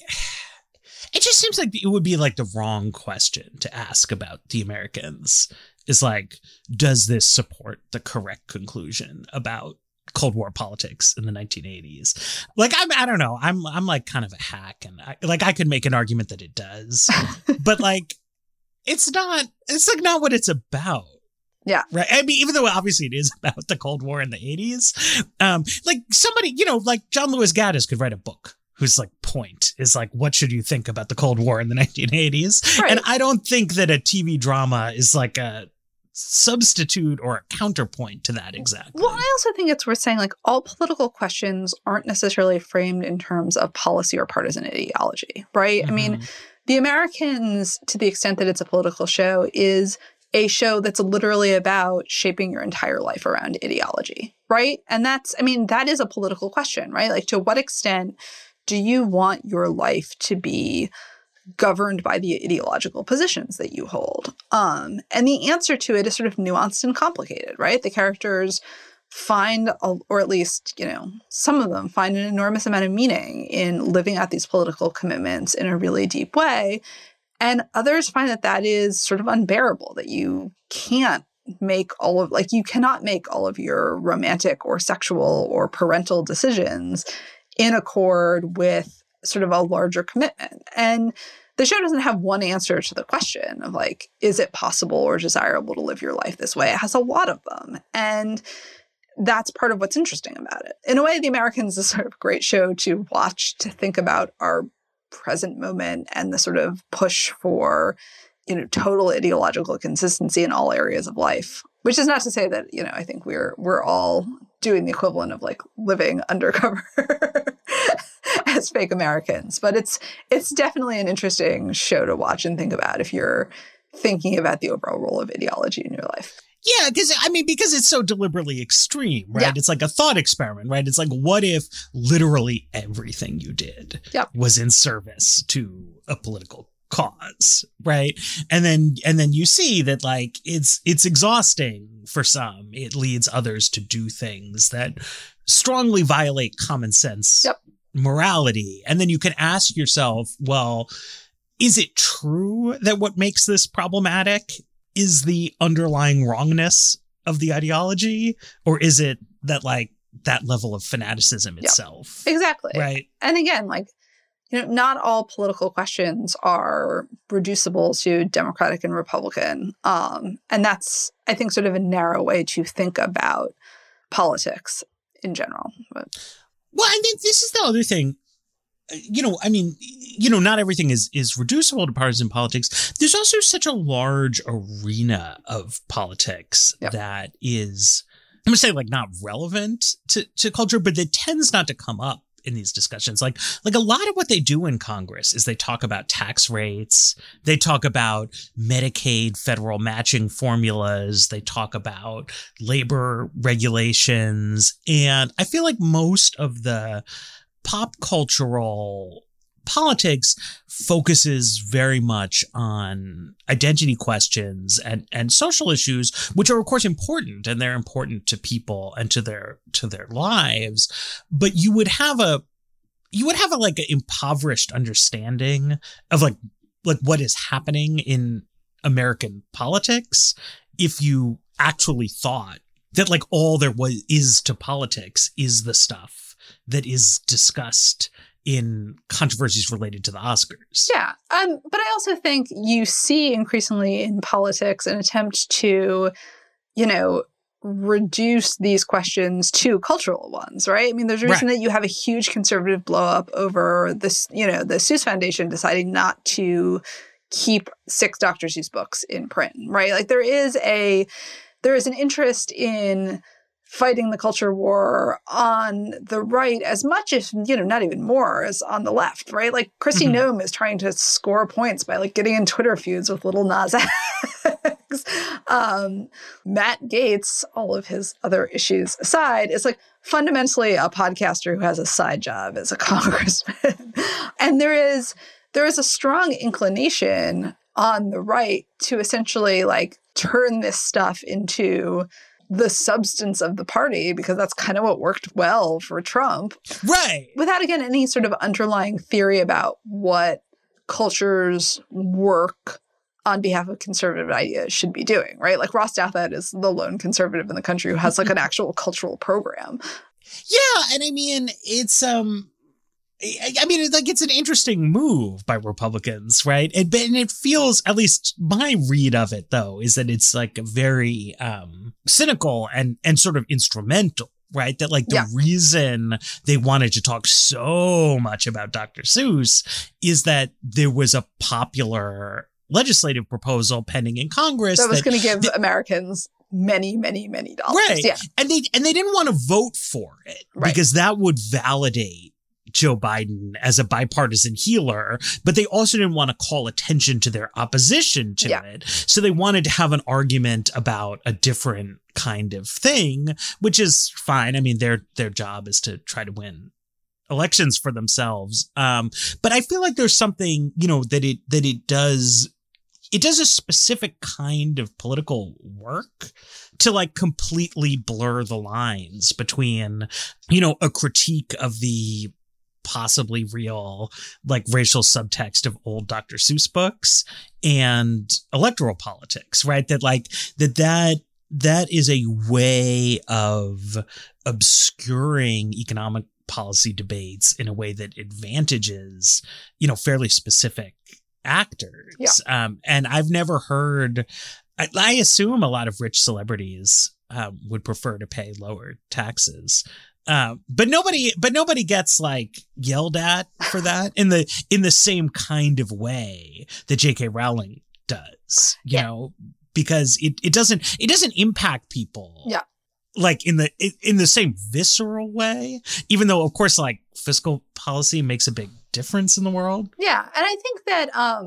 it just seems like it would be like the wrong question to ask about The Americans is like, does this support the correct conclusion about Cold War politics in the nineteen eighties? Like, I'm, I don't know. I'm, I'm like kind of a hack and I, like, I could make an argument that it does, but like, it's not, it's like not what it's about. Yeah. Right. I mean, even though obviously it is about the Cold War in the eighties, um, like somebody, you know, like John Lewis Gaddis could write a book whose like point is like, what should you think about the Cold War in the nineteen eighties? Right. And I don't think that a T V drama is like a substitute or a counterpoint to that exactly. Well, I also think it's worth saying like all political questions aren't necessarily framed in terms of policy or partisan ideology, right? Mm-hmm. I mean, The Americans, to the extent that it's a political show, is a show that's literally about shaping your entire life around ideology, right? And that's, I mean, that is a political question, right? Like, to what extent do you want your life to be governed by the ideological positions that you hold? Um, and the answer to it is sort of nuanced and complicated, right? The characters find, a, or at least, you know, some of them find an enormous amount of meaning in living out these political commitments in a really deep way. And others find that that is sort of unbearable, that you can't make all of, like, you cannot make all of your romantic or sexual or parental decisions in accord with sort of a larger commitment. And the show doesn't have one answer to the question of like, is it possible or desirable to live your life this way? It has a lot of them. And that's part of what's interesting about it. In a way, The Americans is sort of a great show to watch, to think about our present moment and the sort of push for, you know, total ideological consistency in all areas of life. Which is not to say that, you know, I think we're we're all doing the equivalent of like living undercover as fake Americans. But it's it's definitely an interesting show to watch and think about if you're thinking about the overall role of ideology in your life. Yeah, because I mean, because it's so deliberately extreme, right? Yeah. It's like a thought experiment, right? It's like, what if literally everything you did yep. was in service to a political cause, right? And then and then you see that like it's it's exhausting for some. It leads others to do things that strongly violate common sense yep. morality. And then you can ask yourself, well, is it true that what makes this problematic is the underlying wrongness of the ideology, or is it that like that level of fanaticism itself? Yep. Exactly. Right. And again, like, you know, not all political questions are reducible to Democratic and Republican. Um, and that's, I think, sort of a narrow way to think about politics in general. But. Well, I think this is the other thing. You know, I mean, you know, not everything is is reducible to partisan politics. There's also such a large arena of politics yep. that is, I'm going to say, like, not relevant to, to culture, but that tends not to come up in these discussions. Like, like a lot of what they do in Congress is they talk about tax rates. They talk about Medicaid federal matching formulas. They talk about labor regulations. And I feel like most of the pop cultural politics focuses very much on identity questions and, and social issues, which are of course important, and they're important to people and to their to their lives. But you would have a you would have a like an impoverished understanding of like like what is happening in American politics if you actually thought that like all there was is to politics is the stuff that is discussed in controversies related to the Oscars. Yeah. Um, but I also think you see increasingly in politics an attempt to, you know, reduce these questions to cultural ones, right? I mean, there's a reason right. that you have a huge conservative blow up over this, you know, the Seuss Foundation deciding not to keep six Doctor Seuss books in print, right? Like there is a, there is an interest in fighting the culture war on the right as much as, you know, not even more as on the left, right? Like Kristi mm-hmm. Noem is trying to score points by like getting in Twitter feuds with Little Nas X. um, Matt Gaetz, all of his other issues aside, is like fundamentally a podcaster who has a side job as a congressman. And there is, there is a strong inclination on the right to essentially like turn this stuff into the substance of the party, because that's kind of what worked well for Trump. Right. Without, again, any sort of underlying theory about what cultures work on behalf of conservative ideas should be doing, right? Like Ross Douthat is the lone conservative in the country who has like an actual cultural program. Yeah. And I mean, it's, um, I mean, like it's an interesting move by Republicans, right? And, and it feels, at least my read of it, though, is that it's like very um, cynical and and sort of instrumental, right? That like the yeah. reason they wanted to talk so much about Doctor Seuss is that there was a popular legislative proposal pending in Congress that was going to give th- Americans many, many, many dollars. Right. Yeah. And they and they didn't want to vote for it right. because that would validate Joe Biden as a bipartisan healer, but they also didn't want to call attention to their opposition to yeah. it. So they wanted to have an argument about a different kind of thing, which is fine. I mean, their their job is to try to win elections for themselves. Um, but I feel like there's something, you know, that it that it does it does a specific kind of political work to like completely blur the lines between, you know, a critique of the possibly real like racial subtext of old Doctor Seuss books and electoral politics, right? That like that that that is a way of obscuring economic policy debates in a way that advantages, you know, fairly specific actors. Yeah. Um, and I've never heard, I, I assume a lot of rich celebrities um, would prefer to pay lower taxes. Uh, but nobody, but nobody gets like yelled at for that in the in the same kind of way that J K Rowling does, you yeah. know, because it, it doesn't it doesn't impact people, yeah, like in the in the same visceral way. Even though, of course, like fiscal policy makes a big difference in the world. Yeah, and I think that um,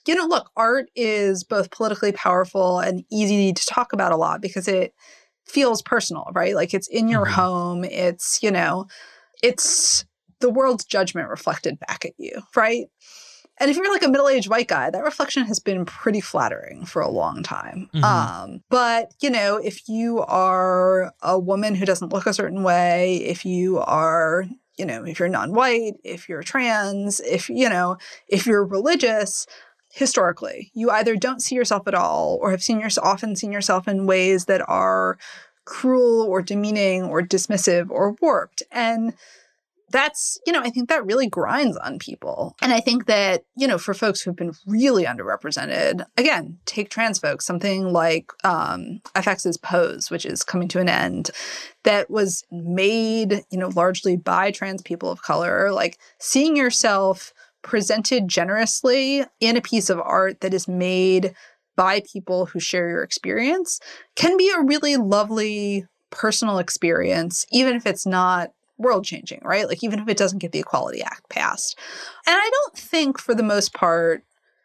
you know, look, art is both politically powerful and easy to talk about a lot because it feels personal, right? Like it's in your mm-hmm. home. It's, you know, it's the world's judgment reflected back at you, right? And if you're like a middle-aged white guy, that reflection has been pretty flattering for a long time. Mm-hmm. Um, but, you know, if you are a woman who doesn't look a certain way, if you are, you know, if you're non-white, if you're trans, if, you know, if you're religious, historically, you either don't see yourself at all or have seen your, often seen yourself in ways that are cruel or demeaning or dismissive or warped. And that's, you know, I think that really grinds on people. And I think that, you know, for folks who've been really underrepresented, again, take trans folks, something like um, F X's Pose, which is coming to an end, that was made, you know, largely by trans people of color, like seeing yourself presented generously in a piece of art that is made by people who share your experience can be a really lovely personal experience, even if it's not world-changing, right? Like, even if it doesn't get the Equality Act passed. And I don't think, for the most part,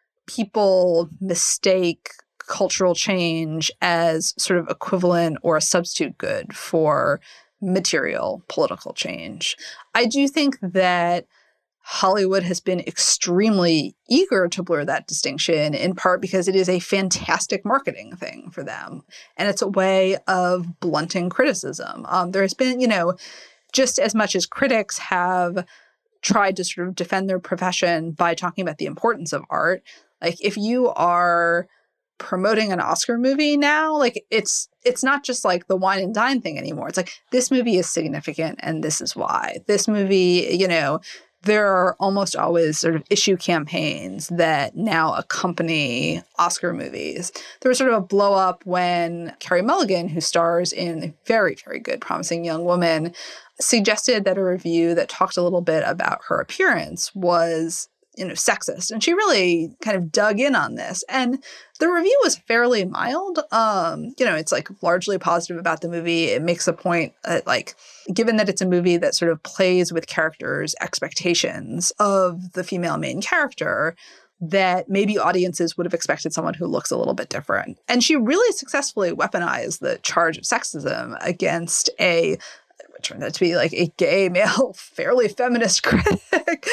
people mistake cultural change as sort of equivalent or a substitute good for material political change. I do think that Hollywood has been extremely eager to blur that distinction, in part because it is a fantastic marketing thing for them. And it's a way of blunting criticism. Um, there has been, you know, just as much as critics have tried to sort of defend their profession by talking about the importance of art, like if you are promoting an Oscar movie now, like it's it's not just like the wine and dine thing anymore. It's like, this movie is significant and this is why. This movie, you know, there are almost always sort of issue campaigns that now accompany Oscar movies. There was sort of a blow up when Carey Mulligan, who stars in a very, very good Promising Young Woman, suggested that a review that talked a little bit about her appearance was, you know, sexist. And she really kind of dug in on this. And the review was fairly mild. Um, you know, it's like largely positive about the movie. It makes a point that, like, given that it's a movie that sort of plays with characters' expectations of the female main character, that maybe audiences would have expected someone who looks a little bit different. And she really successfully weaponized the charge of sexism against a turned out to be like a gay male, fairly feminist critic,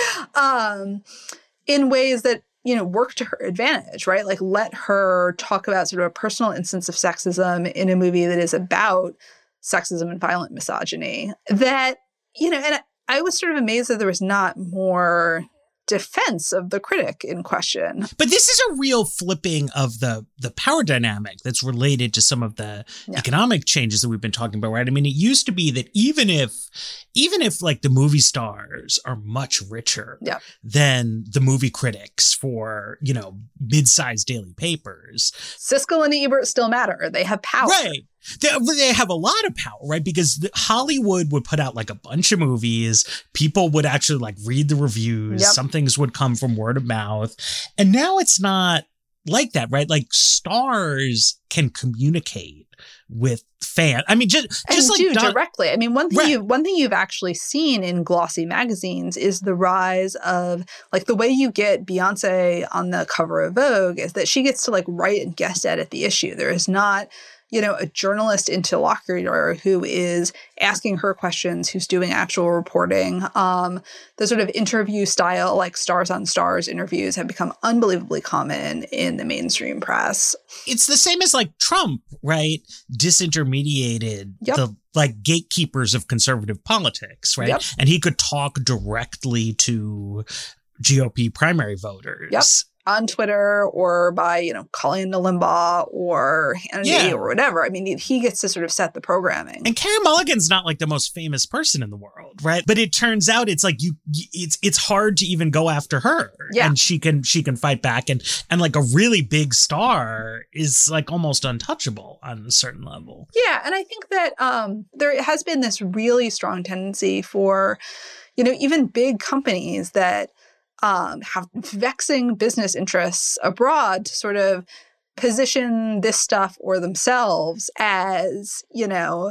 um, in ways that, you know, work to her advantage, right? Like, let her talk about sort of a personal instance of sexism in a movie that is about sexism and violent misogyny. That, you know, and I was sort of amazed that there was not more defense of the critic in question. But this is a real flipping of the the power dynamic that's related to some of the yeah. economic changes that we've been talking about, right? I mean, it used to be that even if even if like the movie stars are much richer yeah. than the movie critics for, you know, mid-sized daily papers, Siskel and Ebert still matter. They have power. Right. They, they have a lot of power, right? Because the, Hollywood would put out like a bunch of movies. People would actually like read the reviews. Yep. Some things would come from word of mouth. And now it's not like that, right? Like, stars can communicate with fans. I mean, just, just and like do Don- directly. I mean, one thing right. you one thing you've actually seen in glossy magazines is the rise of, like, the way you get Beyonce on the cover of Vogue is that she gets to like write and guest edit the issue. There is not, you know, a journalist interlocutor who is asking her questions, who's doing actual reporting. Um, the sort of interview style, like Stars on Stars interviews, have become unbelievably common in the mainstream press. It's the same as like Trump, right? Disintermediated yep. the like gatekeepers of conservative politics, right? Yep. And he could talk directly to G O P primary voters. Yep. On Twitter, or by, you know, calling into Limbaugh or Hannity yeah. or whatever. I mean, he gets to sort of set the programming. And Carey Mulligan's not like the most famous person in the world, right? But it turns out it's like you, it's it's hard to even go after her, yeah. and she can she can fight back, and and like a really big star is like almost untouchable on a certain level. Yeah, and I think that um, there has been this really strong tendency for, you know, even big companies that Um, have vexing business interests abroad to sort of position this stuff or themselves as, you know,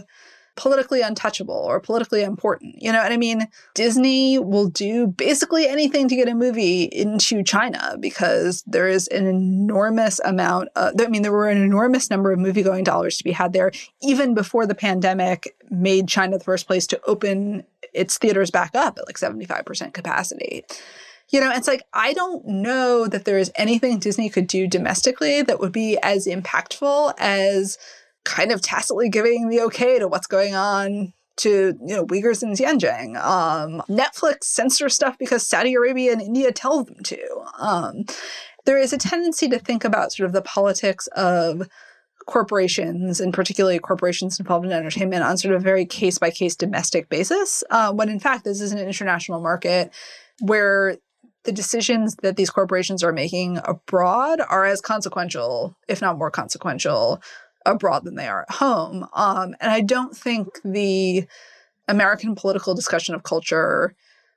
politically untouchable or politically important. You know what I mean? Disney will do basically anything to get a movie into China because there is an enormous amount of, I mean, there were an enormous number of movie-going dollars to be had there even before the pandemic made China the first place to open its theaters back up at like seventy-five percent capacity. You know, it's like, I don't know that there is anything Disney could do domestically that would be as impactful as kind of tacitly giving the okay to what's going on to, you know, Uyghurs in Xinjiang. Um, Netflix censor stuff because Saudi Arabia and India tell them to. Um, there is a tendency to think about sort of the politics of corporations, and particularly corporations involved in entertainment, on sort of a very case-by-case domestic basis, uh, when in fact this is an international market where the decisions that these corporations are making abroad are as consequential, if not more consequential, abroad than they are at home. Um, and I don't think the American political discussion of culture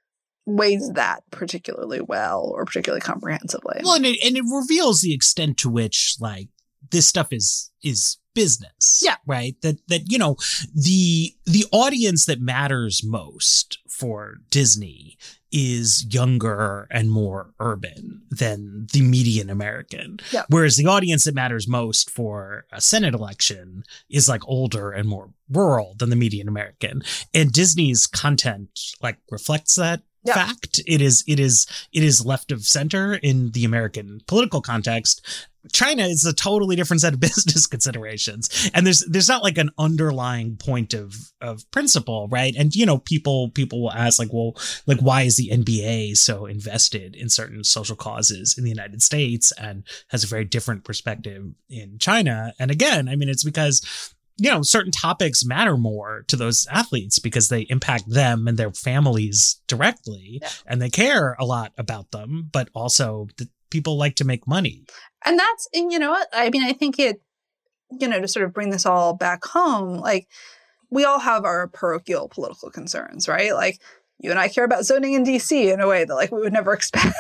weighs that particularly well or particularly comprehensively. Well, and it, and it reveals the extent to which, like, this stuff is is business. Yeah. Right? That, that you know, the the audience that matters most for Disney is younger and more urban than the median American. Yeah. Whereas the audience that matters most for a Senate election is like older and more rural than the median American. And Disney's content like reflects that yeah. fact. It is, it is, it is left of center in the American political context. China is a totally different set of business considerations. And there's, there's not like an underlying point of, of principle, right? And, you know, people, people will ask like, well, like, why is the N B A so invested in certain social causes in the United States and has a very different perspective in China? And again, I mean, it's because, you know, certain topics matter more to those athletes because they impact them and their families directly, yeah. and they care a lot about them, but also the people like to make money. And that's, and you know what? I mean, I think it, you know, to sort of bring this all back home, like, we all have our parochial political concerns, right? Like, you and I care about zoning in D C in a way that, like, we would never expect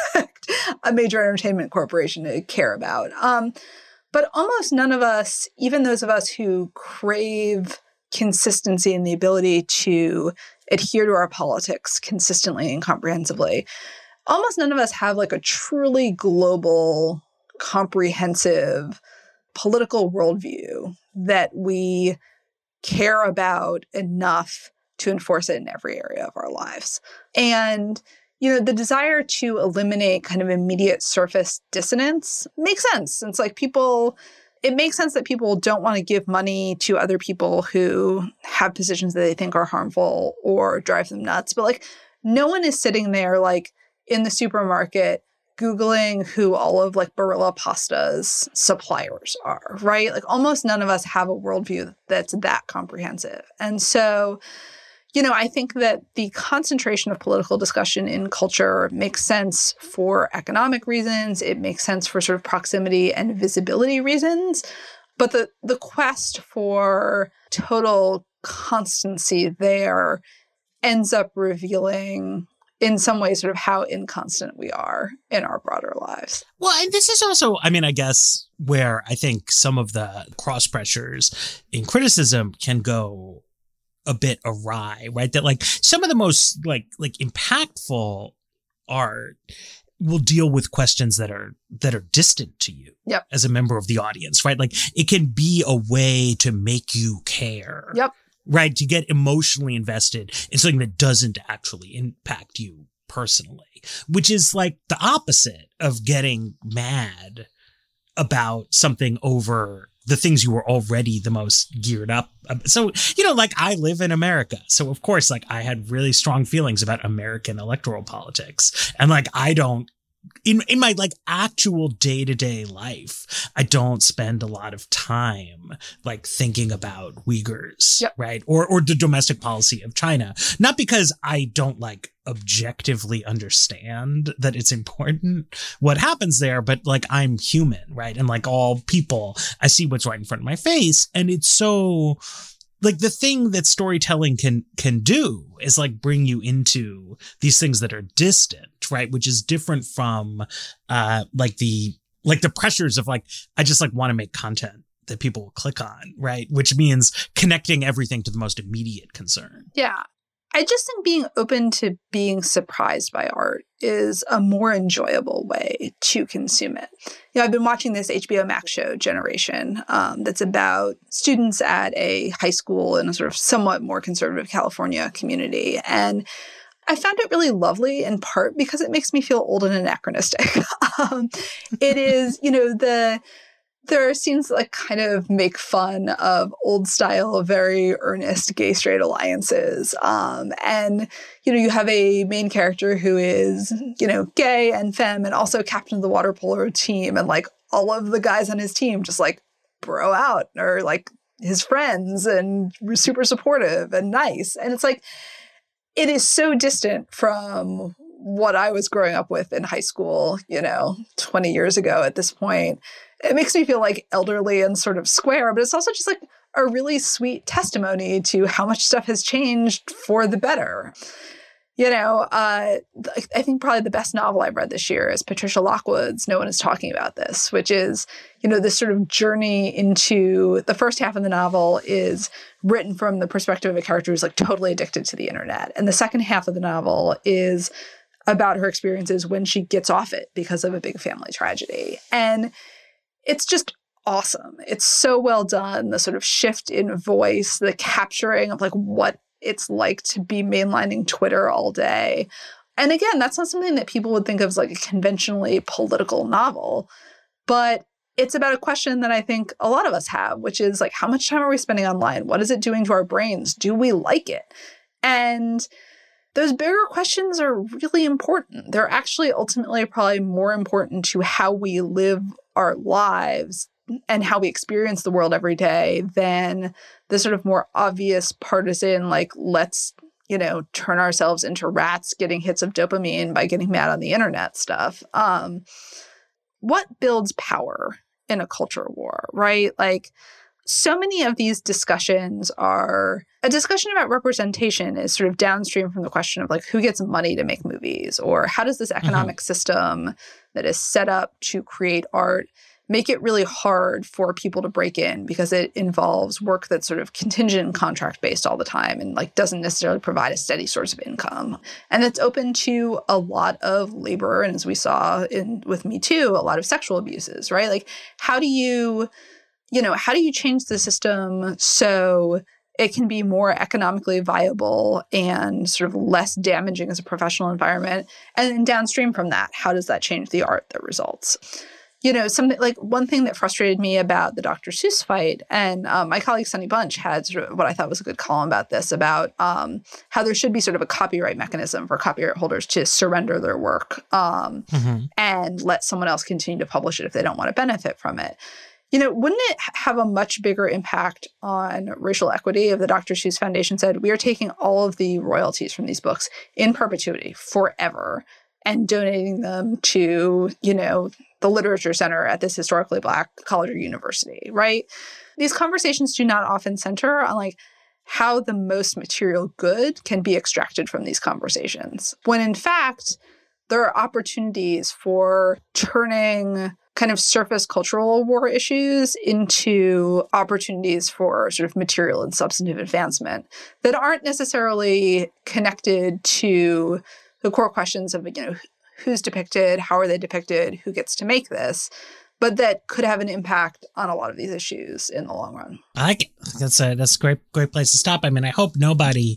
a major entertainment corporation to care about. Um, but almost none of us, even those of us who crave consistency and the ability to adhere to our politics consistently and comprehensively, almost none of us have like a truly global, comprehensive political worldview that we care about enough to enforce it in every area of our lives. And, you know, the desire to eliminate kind of immediate surface dissonance makes sense. It's like people, it makes sense that people don't want to give money to other people who have positions that they think are harmful or drive them nuts. But like, no one is sitting there like in the supermarket Googling who all of like Barilla Pasta's suppliers are, right? Like almost none of us have a worldview that's that comprehensive. And so, you know, I think that the concentration of political discussion in culture makes sense for economic reasons. It makes sense for sort of proximity and visibility reasons. But the, the quest for total constancy there ends up revealing in some ways sort of how inconstant we are in our broader lives. Well, and this is also, I mean, I guess where I think some of the cross pressures in criticism can go a bit awry, right? That like some of the most like like impactful art will deal with questions that are that are distant to you yep. as a member of the audience, right? Like it can be a way to make you care. Yep. Right, to get emotionally invested in something that doesn't actually impact you personally, which is like the opposite of getting mad about something over the things you were already the most geared up. So, you know, like I live in America. So, of course, like I had really strong feelings about American electoral politics. And like I don't In in my like actual day-to-day life, I don't spend a lot of time like thinking about Uyghurs, yep. right? Or or the domestic policy of China. Not because I don't like objectively understand that it's important what happens there, but like I'm human, right? And like all people, I see what's right in front of my face. And it's so like the thing that storytelling can can do is like bring you into these things that are distant, right? Which is different from uh like the like the pressures of like I just like want to make content that people will click on, right? Which means connecting everything to the most immediate concern. Yeah. I just think being open to being surprised by art is a more enjoyable way to consume it. You know, I've been watching this H B O Max show, Generation, um, that's about students at a high school in a sort of somewhat more conservative California community. And I found it really lovely in part because it makes me feel old and anachronistic. um, it is, you know, the... There are scenes that like kind of make fun of old style, very earnest gay straight alliances. Um, and, you know, you have a main character who is, you know, gay and femme and also captain of the water polo team. And like all of the guys on his team just like bro out or like his friends and super supportive and nice. And it's like, it is so distant from what I was growing up with in high school, you know, twenty years ago at this point. It makes me feel like elderly and sort of square, but it's also just like a really sweet testimony to how much stuff has changed for the better. You know, uh, I think probably the best novel I've read this year is Patricia Lockwood's No One Is Talking About This, which is, you know, this sort of journey into the first half of the novel is written from the perspective of a character who's like totally addicted to the internet. And the second half of the novel is about her experiences when she gets off it because of a big family tragedy. And it's just awesome. It's so well done. The sort of shift in voice, the capturing of like what it's like to be mainlining Twitter all day. And again, that's not something that people would think of as like a conventionally political novel, but it's about a question that I think a lot of us have, which is like, how much time are we spending online? What is it doing to our brains? Do we like it? And those bigger questions are really important. They're actually ultimately probably more important to how we live our lives and how we experience the world every day than the sort of more obvious partisan, like, let's, you know, turn ourselves into rats getting hits of dopamine by getting mad on the internet stuff. Um, what builds power in a culture war, right? Like, so many of these discussions are a discussion about representation is sort of downstream from the question of like who gets money to make movies, or how does this economic mm-hmm. system that is set up to create art make it really hard for people to break in because it involves work that's sort of contingent and contract based all the time and like doesn't necessarily provide a steady source of income. And it's open to a lot of labor. And as we saw in with Me Too, a lot of sexual abuses, right? Like how do you You know, how do you change the system so it can be more economically viable and sort of less damaging as a professional environment? And then downstream from that, how does that change the art that results? You know, something like one thing that frustrated me about the Doctor Seuss fight, and um, my colleague Sunny Bunch had sort of what I thought was a good column about this, about um, how there should be sort of a copyright mechanism for copyright holders to surrender their work um, mm-hmm. and let someone else continue to publish it if they don't want to benefit from it. You know, wouldn't it have a much bigger impact on racial equity if the Doctor Seuss Foundation said, we are taking all of the royalties from these books in perpetuity forever and donating them to, you know, the Literature Center at this historically Black college or university, right? These conversations do not often center on like how the most material good can be extracted from these conversations, when in fact, there are opportunities for turning kind of surface cultural war issues into opportunities for sort of material and substantive advancement that aren't necessarily connected to the core questions of, you know, who's depicted, how are they depicted, who gets to make this, but that could have an impact on a lot of these issues in the long run. I like it. That's a that's a great great place to stop. I mean, I hope nobody,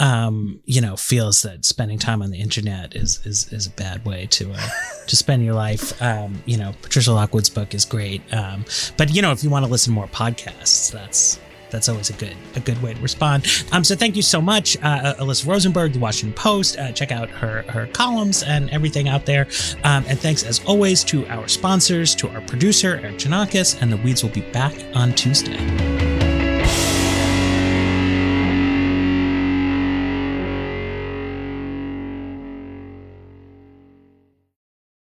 um, you know, feels that spending time on the internet is is, is a bad way to uh, to spend your life. Um, you know, Patricia Lockwood's book is great, um, but you know, if you want to listen to more podcasts, that's. That's always a good a good way to respond. Um, so thank you so much, uh, Alyssa Rosenberg, The Washington Post. Uh, check out her her columns and everything out there. Um, and thanks, as always, to our sponsors, to our producer, Eric Janakis, and The Weeds will be back on Tuesday.